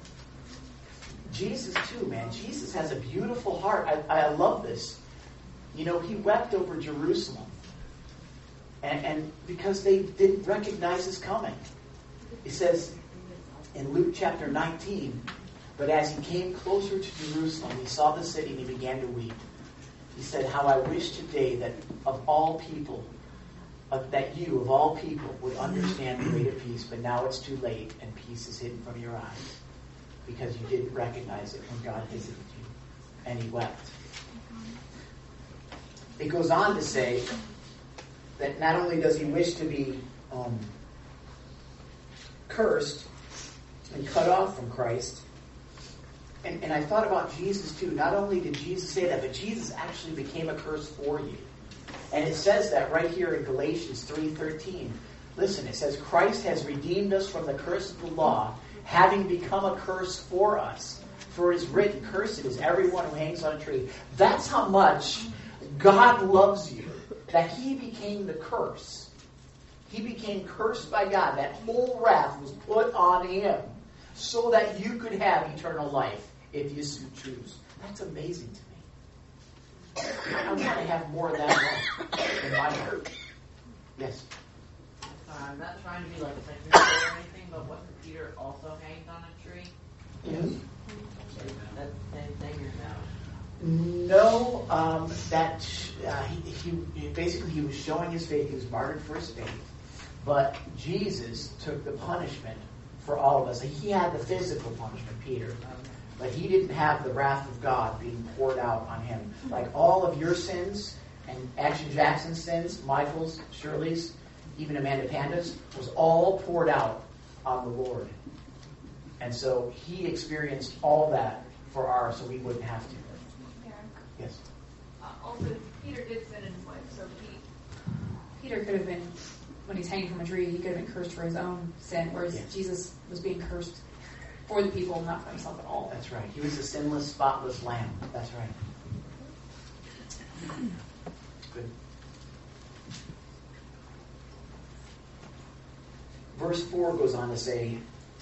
Jesus too, man. Jesus has a beautiful heart. I, I love this. You know, he wept over Jerusalem. And, and because they didn't recognize his coming. He says in Luke chapter nineteen, but as he came closer to Jerusalem, he saw the city and he began to weep. He said, how I wish today that of all people, uh, that you, of all people, would understand the way to peace, but now it's too late and peace is hidden from your eyes because you didn't recognize it when God visited you. And he wept. It goes on to say that not only does he wish to be um, cursed and cut off from Christ, And, and I thought about Jesus too. Not only did Jesus say that, but Jesus actually became a curse for you. And it says that right here in Galatians three thirteen. Listen, it says, Christ has redeemed us from the curse of the law, having become a curse for us. For it is written, cursed is everyone who hangs on a tree. That's how much God loves you, that he became the curse. He became cursed by God. That whole wrath was put on him so that you could have eternal life if you so choose. That's amazing to me. I want to have more of that love in my heart. Yes? Uh, I'm not trying to be like technical or anything, but wasn't Peter also hanged on a tree? Yes. That's the same thing or no? No, um, that uh, he, he basically he was showing his faith. He was martyred for his faith. But Jesus took the punishment for all of us. He had the physical punishment, Peter. But he didn't have the wrath of God being poured out on him. Like all of your sins, and Action Jackson's sins, Michael's, Shirley's, even Amanda Panda's, was all poured out on the Lord. And so he experienced all that for ours, so we wouldn't have to. Yeah. Yes? Uh, also, Peter did sin in his life, so he... Peter could have been, when he's hanging from a tree, he could have been cursed for his own sin, whereas Yes. Jesus was being cursed for the people, not for himself at all. That's right. He was a sinless, spotless lamb. That's right. Good. verse four goes on to say,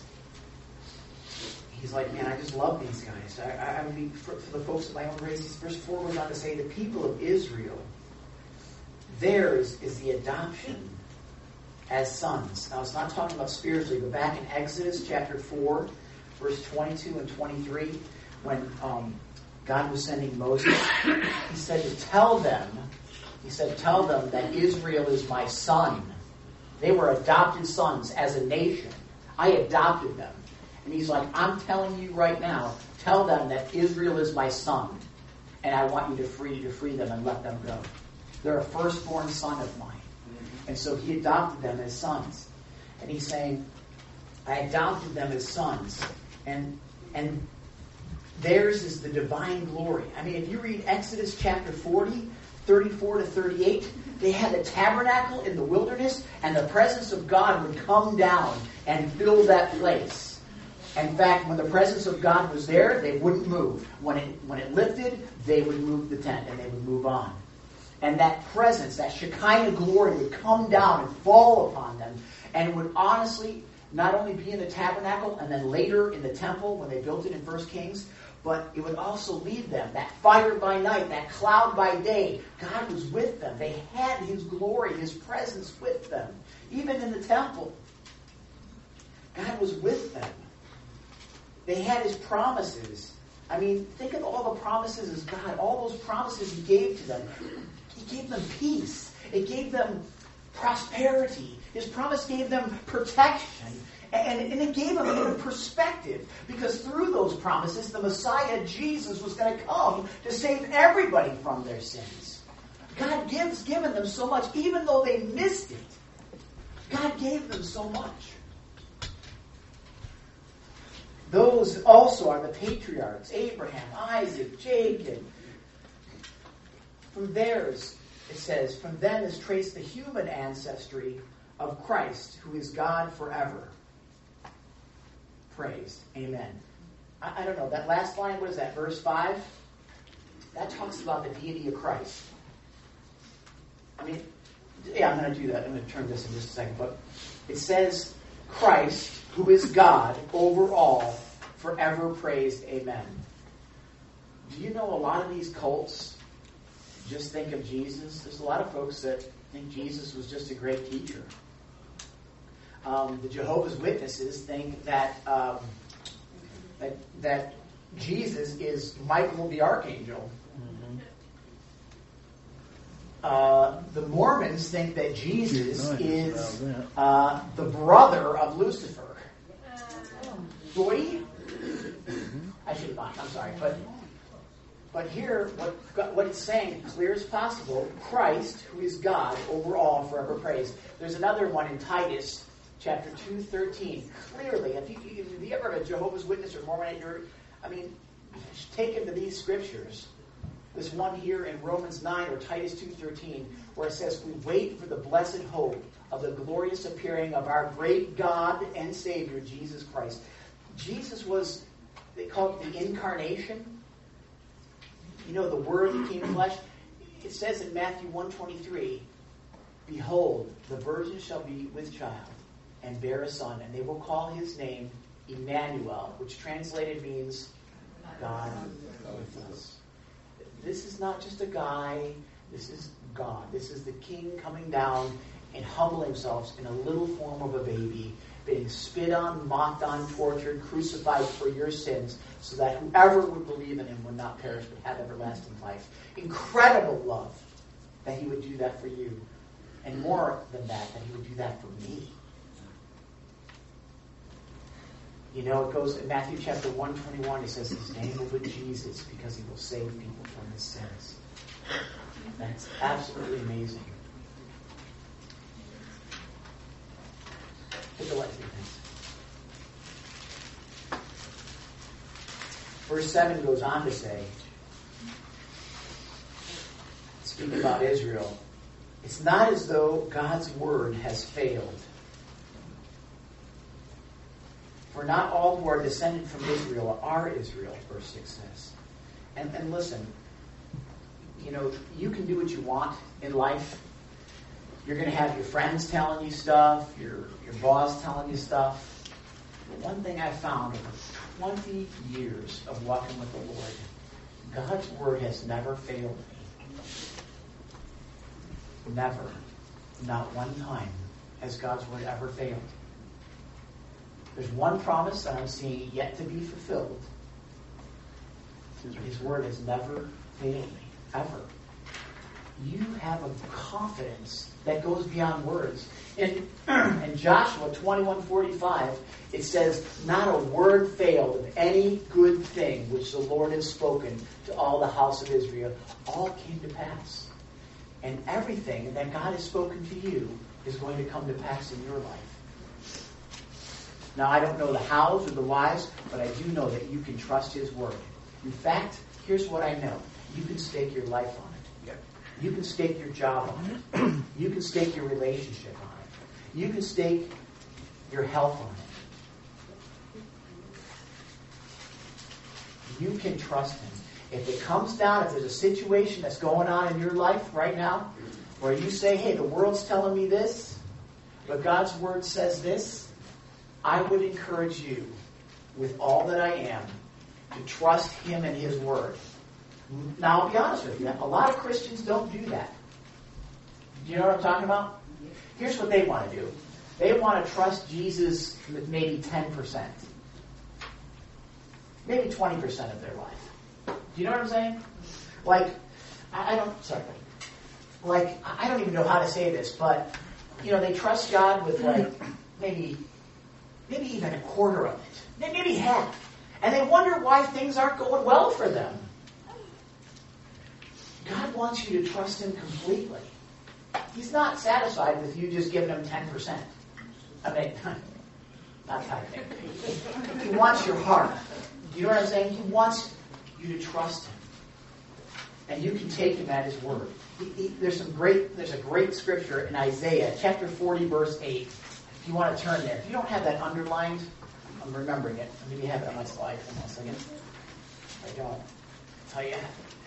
he's like, man, I just love these guys. I, I, I mean, for, for the folks of my own race, verse four goes on to say, the people of Israel, theirs is the adoption as sons. Now, it's not talking about spiritually, but back in Exodus chapter four, verse twenty-two and twenty-three, when um, God was sending Moses, he said to tell them, he said, tell them that Israel is my son. They were adopted sons as a nation. I adopted them. And he's like, I'm telling you right now, tell them that Israel is my son, and I want you to free to free them and let them go. They're a firstborn son of mine. And so he adopted them as sons. And he's saying, I adopted them as sons. And and theirs is the divine glory. I mean, if you read Exodus chapter forty, thirty-four to thirty-eight, they had the tabernacle in the wilderness, and the presence of God would come down and fill that place. In fact, when the presence of God was there, they wouldn't move. When it when it lifted, they would move the tent and they would move on. And that presence, that Shekinah glory would come down and fall upon them, and would honestly not only be in the tabernacle and then later in the temple when they built it in First Kings, but it would also lead them. That fire by night, that cloud by day, God was with them. They had His glory, His presence with them. Even in the temple, God was with them. They had His promises. I mean, think of all the promises as God, all those promises He gave to them. He gave them peace. It gave them prosperity. His promise gave them protection. And, and it gave them even perspective. Because through those promises, the Messiah, Jesus, was going to come to save everybody from their sins. God gives given them so much, even though they missed it. God gave them so much. Those also are the patriarchs, Abraham, Isaac, Jacob. From theirs, it says, from them is traced the human ancestry of Christ, who is God forever. Praised. Amen. I, I don't know, that last line, what is that, verse five? That talks about the deity of Christ. I mean, yeah, I'm going to do that. I'm going to turn this in just a second. But it says, Christ, who is God over all, forever praised. Amen. Do you know a lot of these cults just think of Jesus? There's a lot of folks that think Jesus was just a great teacher. Um, the Jehovah's Witnesses think that, um, that that Jesus is Michael the Archangel. Mm-hmm. Uh, the Mormons think that Jesus is uh, the brother of Lucifer. Joy? I should not. I'm sorry, but but here, what what it's saying, clear as possible, Christ, who is God over all, forever praised. There's another one in Titus, chapter two, thirteen. Clearly, if you, if you ever have a Jehovah's Witness or Mormon, you're, I mean, take him to these scriptures. There's one here in Romans nine or Titus two, thirteen, where it says, we wait for the blessed hope of the glorious appearing of our great God and Savior, Jesus Christ. Jesus was, they call it the incarnation. You know, the Word became flesh. It says in Matthew one twenty-three, behold, the virgin shall be with child and bear a son, and they will call his name Emmanuel, which translated means God with us. This is not just a guy. This is God. This is the King coming down and humbling himself in a little form of a baby, being spit on, mocked on, tortured, crucified for your sins, so that whoever would believe in him would not perish but have everlasting life. Incredible love that he would do that for you. And more than that, that he would do that for me. You know, it goes in Matthew chapter one twenty-one, it says his name will be Jesus because he will save people from his sins. That's absolutely amazing. Hit the light, please. Verse seven goes on to say, speaking about Israel, it's not as though God's word has failed. For not all who are descended from Israel are Israel, verse six says. And, and listen, you know, you can do what you want in life. You're going to have your friends telling you stuff, your, your boss telling you stuff. But one thing I found over twenty years of walking with the Lord, God's word has never failed me. Never. Not one time has God's word ever failed. There's one promise that I'm seeing yet to be fulfilled. His word has never failed me, ever. You have a confidence that goes beyond words. In, in Joshua twenty-one forty-five, it says, not a word failed of any good thing which the Lord has spoken to all the house of Israel. All came to pass. And everything that God has spoken to you is going to come to pass in your life. Now, I don't know the hows or the whys, but I do know that you can trust His word. In fact, here's what I know. You can stake your life on it. You can stake your job on it. You can stake your relationship on it. You can stake your health on it. You can trust Him. If it comes down, if there's a situation that's going on in your life right now, where you say, hey, the world's telling me this, but God's word says this, I would encourage you, with all that I am, to trust Him and His word. Now, I'll be honest with you. A lot of Christians don't do that. Do you know what I'm talking about? Here's what they want to do. They want to trust Jesus with maybe ten percent. Maybe twenty percent of their life. Do you know what I'm saying? Like, I, I don't, sorry. Like, I don't even know how to say this, but, you know, they trust God with like, maybe, maybe even a quarter of it. Maybe half. And they wonder why things aren't going well for them. God wants you to trust Him completely. He's not satisfied with you just giving Him ten percent. I mean, not that thing. He wants your heart. Do you know what I'm saying? He wants you to trust Him. And you can take Him at His word. He, he, there's some great, there's a great scripture in Isaiah, chapter forty, verse eight. If you want to turn there. If you don't have that underlined, I'm remembering it. Maybe have it on my slide for one second. I don't. I'll tell you.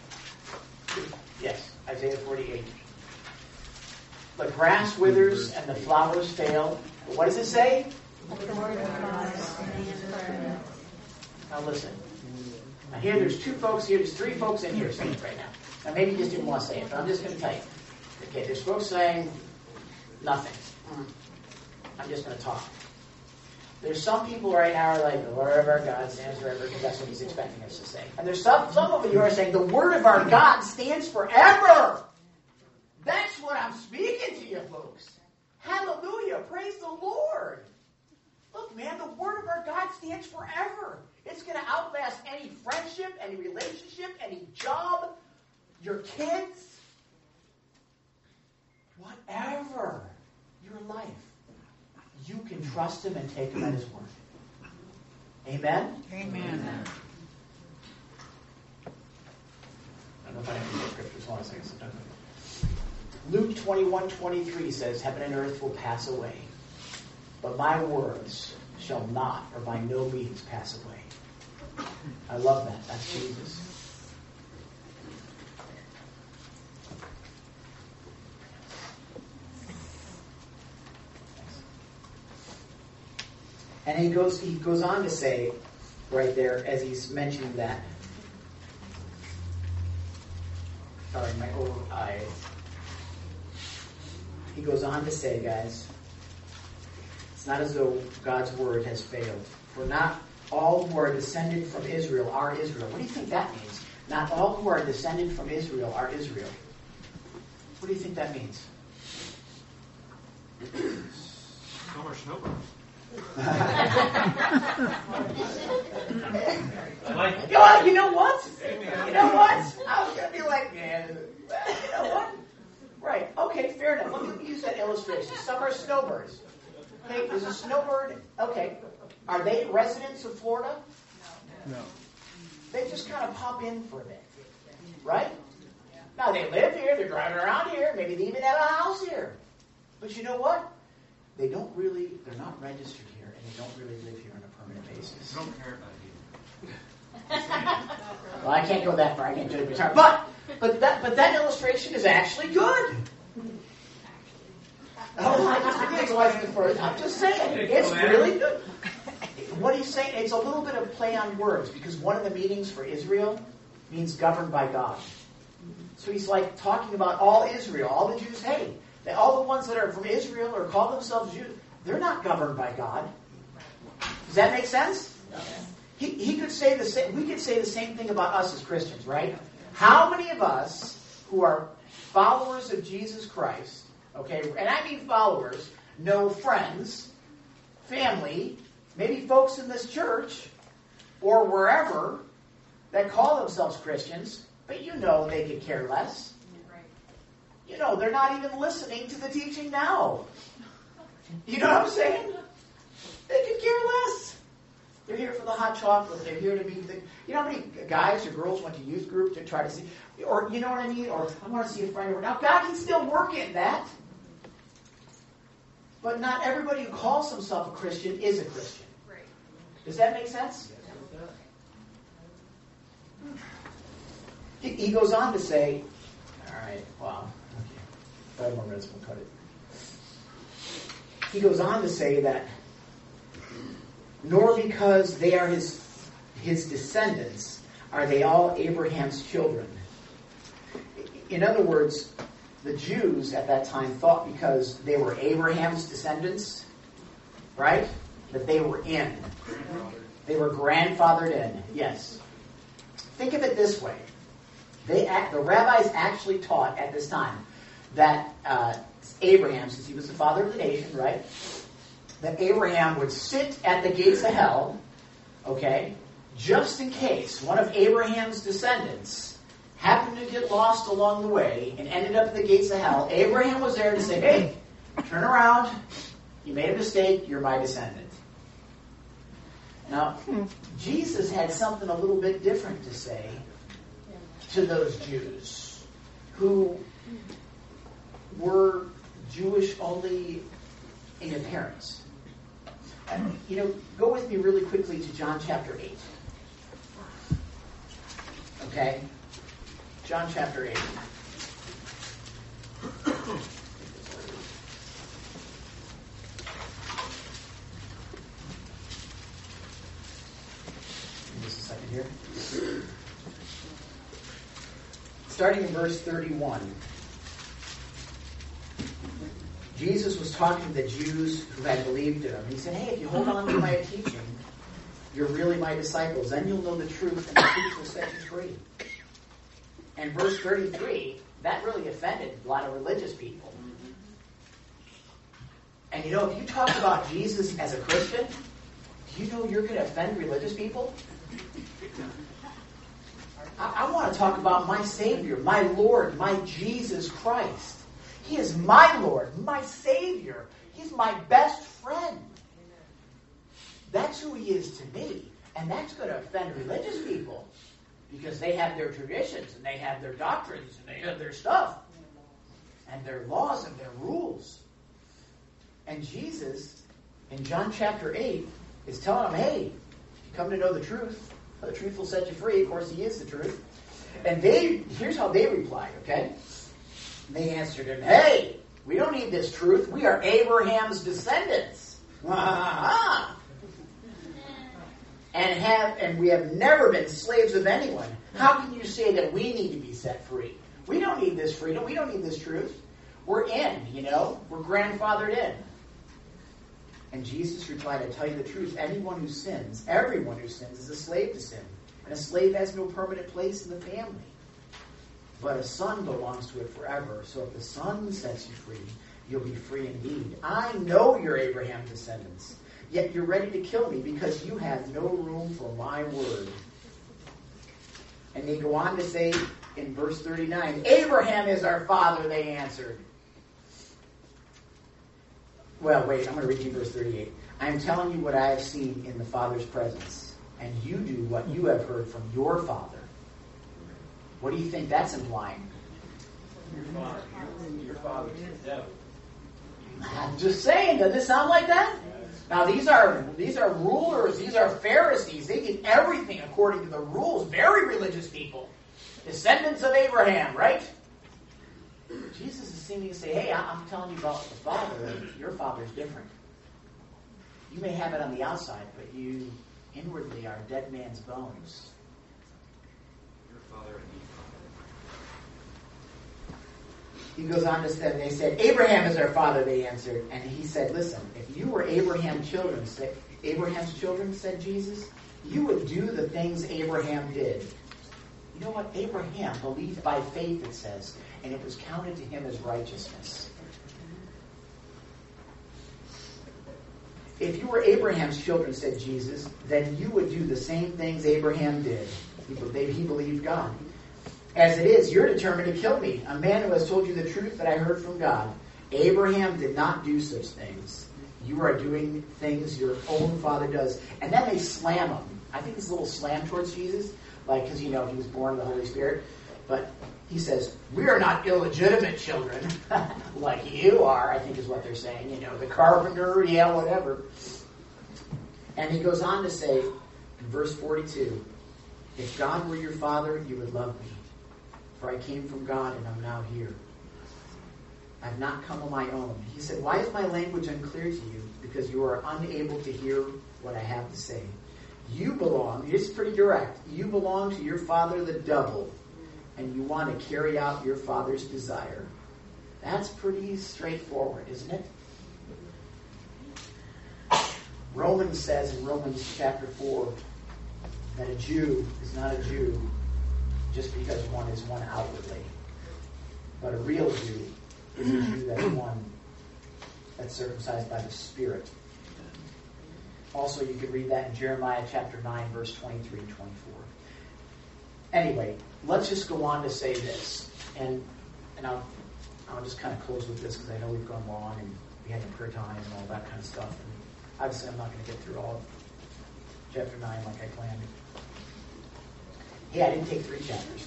Yes, Isaiah forty-eight. The grass withers and the flowers fail. But what does it say? The word of God stands forever. Now listen. Now here, there's two folks here. There's three folks in here saying it right now. Now maybe you just didn't want to say it, but I'm just going to tell you. Okay, there's folks saying nothing. I'm just going to talk. There's some people right now who are like, the word of our God stands forever, because that's what He's expecting us to say. And there's some, some of you who are saying, the word of our God stands forever. That's what I'm speaking to you, folks. Hallelujah. Praise the Lord. Look, man, the word of our God stands forever. It's going to outlast any friendship, any relationship, any job, your kids, whatever your life. You can trust Him and take Him at His word. Amen? Amen. I don't know if I have any scriptures. Hold on a second. Luke twenty-one twenty-three says, heaven and earth will pass away, but my words shall not, or by no means, pass away. I love that. That's Jesus. And he goes he goes on to say, right there, as he's mentioning that. Sorry, my old eye. He goes on to say, guys, it's not as though God's word has failed. For not all who are descended from Israel are Israel. What do you think that means? Not all who are descended from Israel are Israel. What do you think that means? Some are snowbirds. you, know, you know what? You know what? I was going to be like, man, you know what? Right. Okay, fair enough. Let me use that illustration. Some are snowbirds. Okay, there's a snowbird. Okay. Are they residents of Florida? No. They just kind of pop in for a bit. Right? Now, they live here. They're driving around here. Maybe they even have a house here. But you know what? They don't really, they're not registered here, and they don't really live here on a permanent basis. I don't care about you. Well, I can't go that far. I can't judge my heart. But, but that, but that illustration is actually good. Oh, I just think it wasn't the first. I'm just saying, it's really good. What he's saying, it's a little bit of play on words, because one of the meanings for Israel means governed by God. So he's like talking about all Israel, all the Jews. Hey, they, all the ones that are from Israel or call themselves Jews, they're not governed by God. Does that make sense? He, he could say the same. We could say the same thing about us as Christians, right? How many of us who are followers of Jesus Christ, okay, and I mean followers, know friends, family, maybe folks in this church or wherever that call themselves Christians, but you know they could care less. You know, they're not even listening to the teaching now. You know what I'm saying? They could care less. They're here for the hot chocolate. They're here to be the... You know how many guys or girls went to youth group to try to see... Or, you know what I mean? Or, I want to see a friend. Now, God can still work in that. But not everybody who calls himself a Christian is a Christian. Right. Does that make sense? He, he goes on to say... All right, wow. Okay. Five more minutes, we'll cut it. He goes on to say that... Nor because they are his his descendants are they all Abraham's children. In other words, the Jews at that time thought because they were Abraham's descendants, right, that they were in. They were grandfathered in, yes. Think of it this way. They the rabbis actually taught at this time that uh, Abraham, since he was the father of the nation, right, that Abraham would sit at the gates of hell, okay, just in case one of Abraham's descendants happened to get lost along the way and ended up at the gates of hell. Abraham was there to say, hey, turn around. You made a mistake. You're my descendant. Now, Jesus had something a little bit different to say to those Jews who were Jewish only in appearance. You know, go with me really quickly to John chapter eight. Okay? John chapter eight. Just a second here. Starting in verse thirty-one. Jesus was talking to the Jews who had believed in him. He said, hey, if you hold on to my teaching, you're really my disciples. Then you'll know the truth, and the truth will set you free. And verse thirty-three, that really offended a lot of religious people. And you know, if you talk about Jesus as a Christian, do you know you're going to offend religious people? I, I want to talk about my Savior, my Lord, my Jesus Christ. He is my Lord, my Savior. He's my best friend. That's who he is to me. And that's going to offend religious people because they have their traditions and they have their doctrines and they have their stuff and their laws and their rules. And Jesus, in John chapter eight, is telling them, hey, if you come to know the truth, the truth will set you free. Of course, he is the truth. And they, here's how they replied, okay? They answered him, hey, we don't need this truth. We are Abraham's descendants. and have and we have never been slaves of anyone. How can you say that we need to be set free? We don't need this freedom. We don't need this truth. We're in, you know. We're grandfathered in. And Jesus replied, I tell you the truth. Anyone who sins, everyone who sins, is a slave to sin. And a slave has no permanent place in the family. But a son belongs to it forever. So if the son sets you free, you'll be free indeed. I know you're Abraham's descendants, yet you're ready to kill me because you have no room for my word. And they go on to say in verse thirty-nine, Abraham is our father, they answered. Well, wait, I'm going to read you verse thirty-eight. I am telling you what I have seen in the Father's presence, and you do what you have heard from your father. What do you think that's implying? Your father. Your father's the devil. I'm just saying, does it sound like that? Now these are these are rulers, these are Pharisees. They did everything according to the rules. Very religious people. Descendants of Abraham, right? Jesus is seeming to say, hey, I'm telling you about the Father. Your Father's different. You may have it on the outside, but you inwardly are dead man's bones. Your Father and He goes on to say, they said, Abraham is our father, they answered. And he said, listen, if you were Abraham's children, Abraham's children, said Jesus, you would do the things Abraham did. You know what? Abraham believed by faith, it says, and it was counted to him as righteousness. If you were Abraham's children, said Jesus, then you would do the same things Abraham did. He believed, he believed God. As it is, you're determined to kill me, a man who has told you the truth that I heard from God. Abraham did not do such things. You are doing things your own father does. And then they slam him. I think it's a little slam towards Jesus, like, because, you know, he was born of the Holy Spirit. But he says, we are not illegitimate children, like you are, I think is what they're saying. You know, the carpenter, yeah, whatever. And he goes on to say, in verse forty-two, if God were your father, you would love me. For I came from God and I'm now here. I have not come on my own. He said, why is my language unclear to you? Because you are unable to hear what I have to say. You belong, it's pretty direct, you belong to your father the devil, and you want to carry out your father's desire. That's pretty straightforward, isn't it? Romans says in Romans chapter four that a Jew is not a Jew just because one is one outwardly. But a real Jew is a Jew that's one that's circumcised by the Spirit. Also, you could read that in Jeremiah chapter nine, verse twenty-three and twenty-four. Anyway, let's just go on to say this. And and I'll, I'll just kind of close with this because I know we've gone long and we had a prayer time and all that kind of stuff. And obviously, I'm not going to get through all of chapter nine like I planned. Yeah, I didn't take three chapters.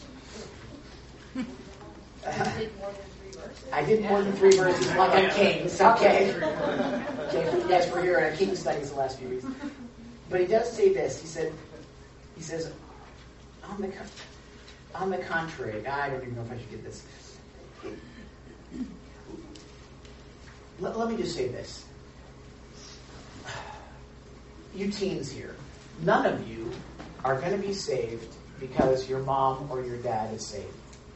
I did more than three verses. I did more than three verses, like I'm Kings. Okay. Okay, you guys were here at King studies the last few weeks. But he does say this. He said, he says, on the on the contrary, I don't even know if I should get this. Let, let me just say this. You teens here, none of you are going to be saved because your mom or your dad is saved.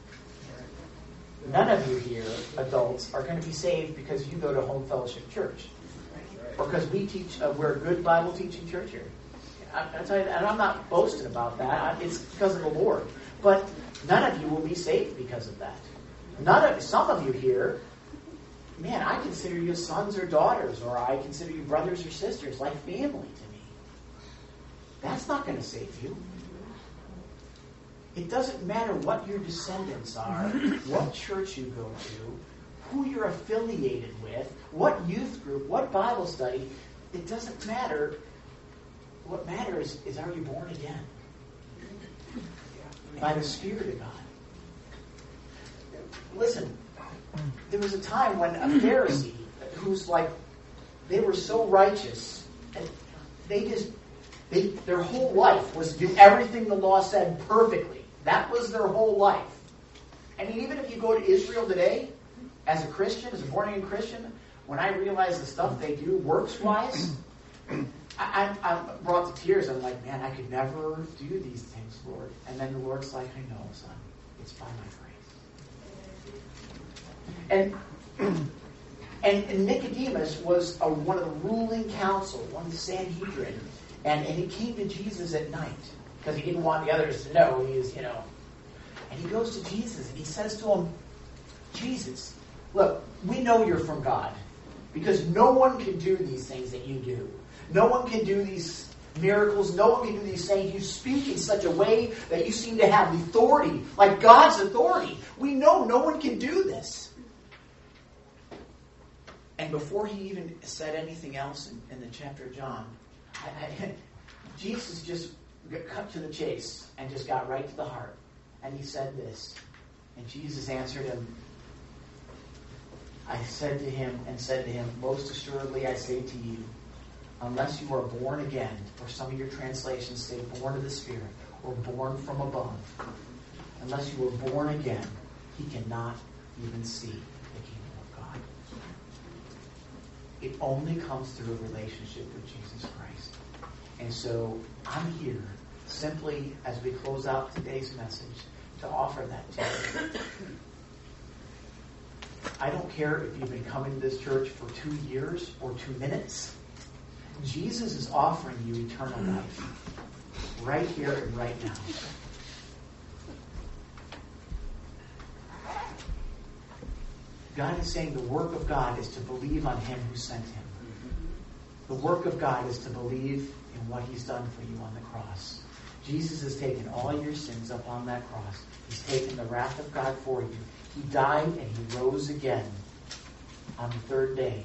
None of you here, adults, are going to be saved because you go to Home Fellowship Church. Or because we teach, uh, we're a good Bible teaching church here. I, I tell you, and I'm not boasting about that. It's because of the Lord. But none of you will be saved because of that. None of some of you here, man, I consider you sons or daughters, or I consider you brothers or sisters, like family to me. That's not going to save you. It doesn't matter what your descendants are, what church you go to, who you're affiliated with, what youth group, what Bible study. It doesn't matter. What matters is, are you born again? By the Spirit of God. Listen, there was a time when a Pharisee, who's like, they were so righteous, and they just, they, their whole life was to do everything the law said perfectly. That was their whole life. I mean, even if you go to Israel today, as a Christian, as a born-again Christian, when I realize the stuff they do works-wise, I, I, I'm brought to tears. I'm like, man, I could never do these things, Lord. And then the Lord's like, I know, son. It's by my grace. And and, and Nicodemus was a, one of the ruling council, one of the Sanhedrin. And, and he came to Jesus at night because he didn't want the others to know he was, you know. And he goes to Jesus and he says to him, Jesus, look, we know you're from God because no one can do these things that you do. No one can do these miracles. No one can do these things. You speak in such a way that you seem to have the authority, like God's authority. We know no one can do this. And before he even said anything else in, in the chapter of John, I, I, Jesus just got cut to the chase and just got right to the heart. And he said this. And Jesus answered him, I said to him and said to him, most assuredly I say to you, unless you are born again, or some of your translations say born of the Spirit, or born from above, unless you are born again, he cannot even see the kingdom of God. It only comes through a relationship with Jesus Christ. And so I'm here simply as we close out today's message to offer that to you. I don't care if you've been coming to this church for two years or two minutes. Jesus is offering you eternal life right here and right now. God is saying the work of God is to believe on him who sent him. The work of God is to believe in what he's done for you on the cross. Jesus has taken all your sins up on that cross. He's taken the wrath of God for you. He died and he rose again on the third day.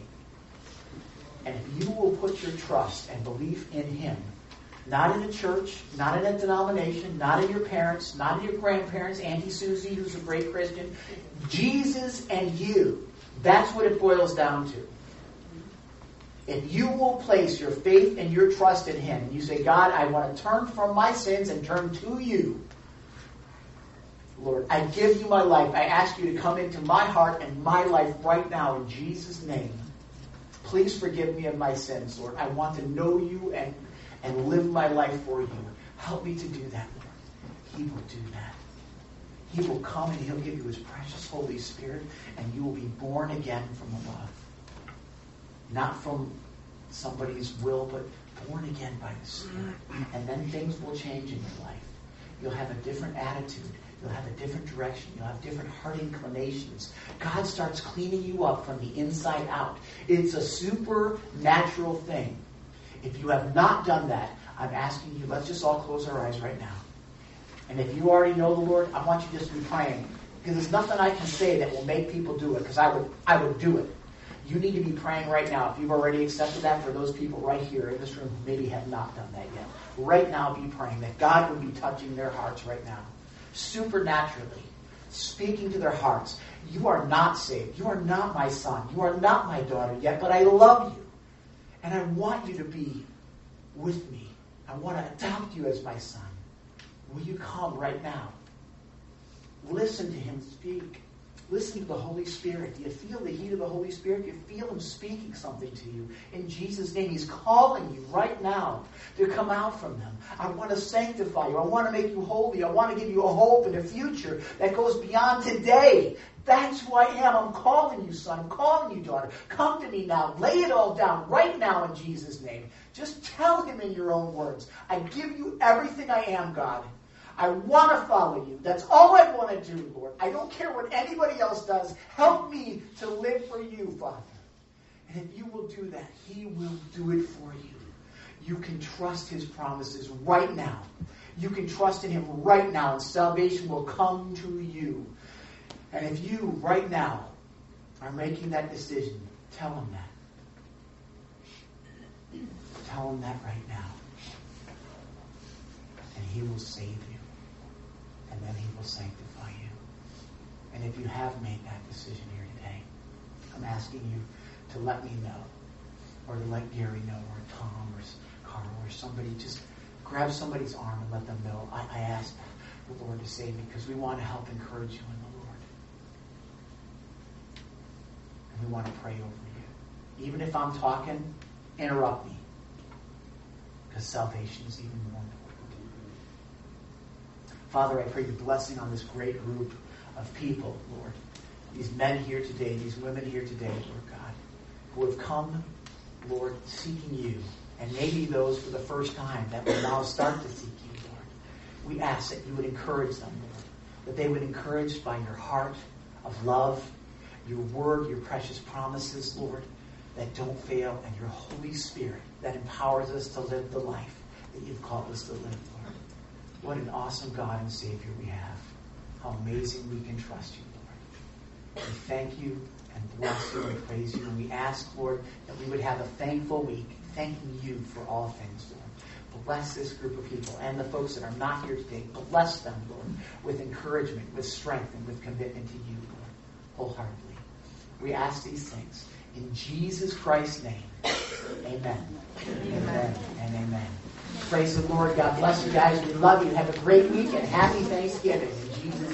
And if you will put your trust and belief in him, not in a church, not in a denomination, not in your parents, not in your grandparents, Auntie Susie, who's a great Christian, Jesus and you, that's what it boils down to. If you will place your faith and your trust in him, and you say, God, I want to turn from my sins and turn to you. Lord, I give you my life. I ask you to come into my heart and my life right now in Jesus' name. Please forgive me of my sins, Lord. I want to know you and, and live my life for you. Help me to do that, Lord. He will do that. He will come and he'll give you his precious Holy Spirit, and you will be born again from above. Not from somebody's will, but born again by the Spirit. And then things will change in your life. You'll have a different attitude. You'll have a different direction. You'll have different heart inclinations. God starts cleaning you up from the inside out. It's a supernatural thing. If you have not done that, I'm asking you, let's just all close our eyes right now. And if you already know the Lord, I want you just to be praying. Because there's nothing I can say that will make people do it, because I would, I would do it. You need to be praying right now. If you've already accepted that, for those people right here in this room who maybe have not done that yet, right now be praying that God would be touching their hearts right now. Supernaturally, speaking to their hearts. You are not saved. You are not my son. You are not my daughter yet, but I love you. And I want you to be with me. I want to adopt you as my son. Will you come right now? Listen to him speak. Listen to the Holy Spirit. Do you feel the heat of the Holy Spirit? Do you feel him speaking something to you? In Jesus' name, he's calling you right now to come out from them. I want to sanctify you. I want to make you holy. I want to give you a hope and a future that goes beyond today. That's who I am. I'm calling you, son. I'm calling you, daughter. Come to me now. Lay it all down right now in Jesus' name. Just tell him in your own words, I give you everything I am, God. I want to follow you. That's all I want to do, Lord. I don't care what anybody else does. Help me to live for you, Father. And if you will do that, he will do it for you. You can trust his promises right now. You can trust in him right now, and salvation will come to you. And if you, right now, are making that decision, tell him that. Tell him that right now. And he will save you. And then he will sanctify you. And if you have made that decision here today, I'm asking you to let me know, or to let Gary know, or Tom, or Carl, or somebody. Just grab somebody's arm and let them know, I, I asked the Lord to save me, because we want to help encourage you in the Lord. And we want to pray over you. Even if I'm talking, interrupt me, because salvation is even more important. Father, I pray your blessing on this great group of people, Lord. These men here today, these women here today, Lord God, who have come, Lord, seeking you. And maybe those for the first time that will now start to seek you, Lord. We ask that you would encourage them, Lord. That they would be encouraged by your heart of love, your word, your precious promises, Lord, that don't fail, and your Holy Spirit that empowers us to live the life that you've called us to live, Lord. What an awesome God and Savior we have. How amazing we can trust you, Lord. We thank you and bless you and praise you. And we ask, Lord, that we would have a thankful week, thanking you for all things, Lord. Bless this group of people and the folks that are not here today. Bless them, Lord, with encouragement, with strength, and with commitment to you, Lord, wholeheartedly. We ask these things in Jesus Christ's name. Amen. Amen, amen and amen. Praise the Lord. God bless you guys. We love you. Have a great week and happy Thanksgiving in Jesus' name.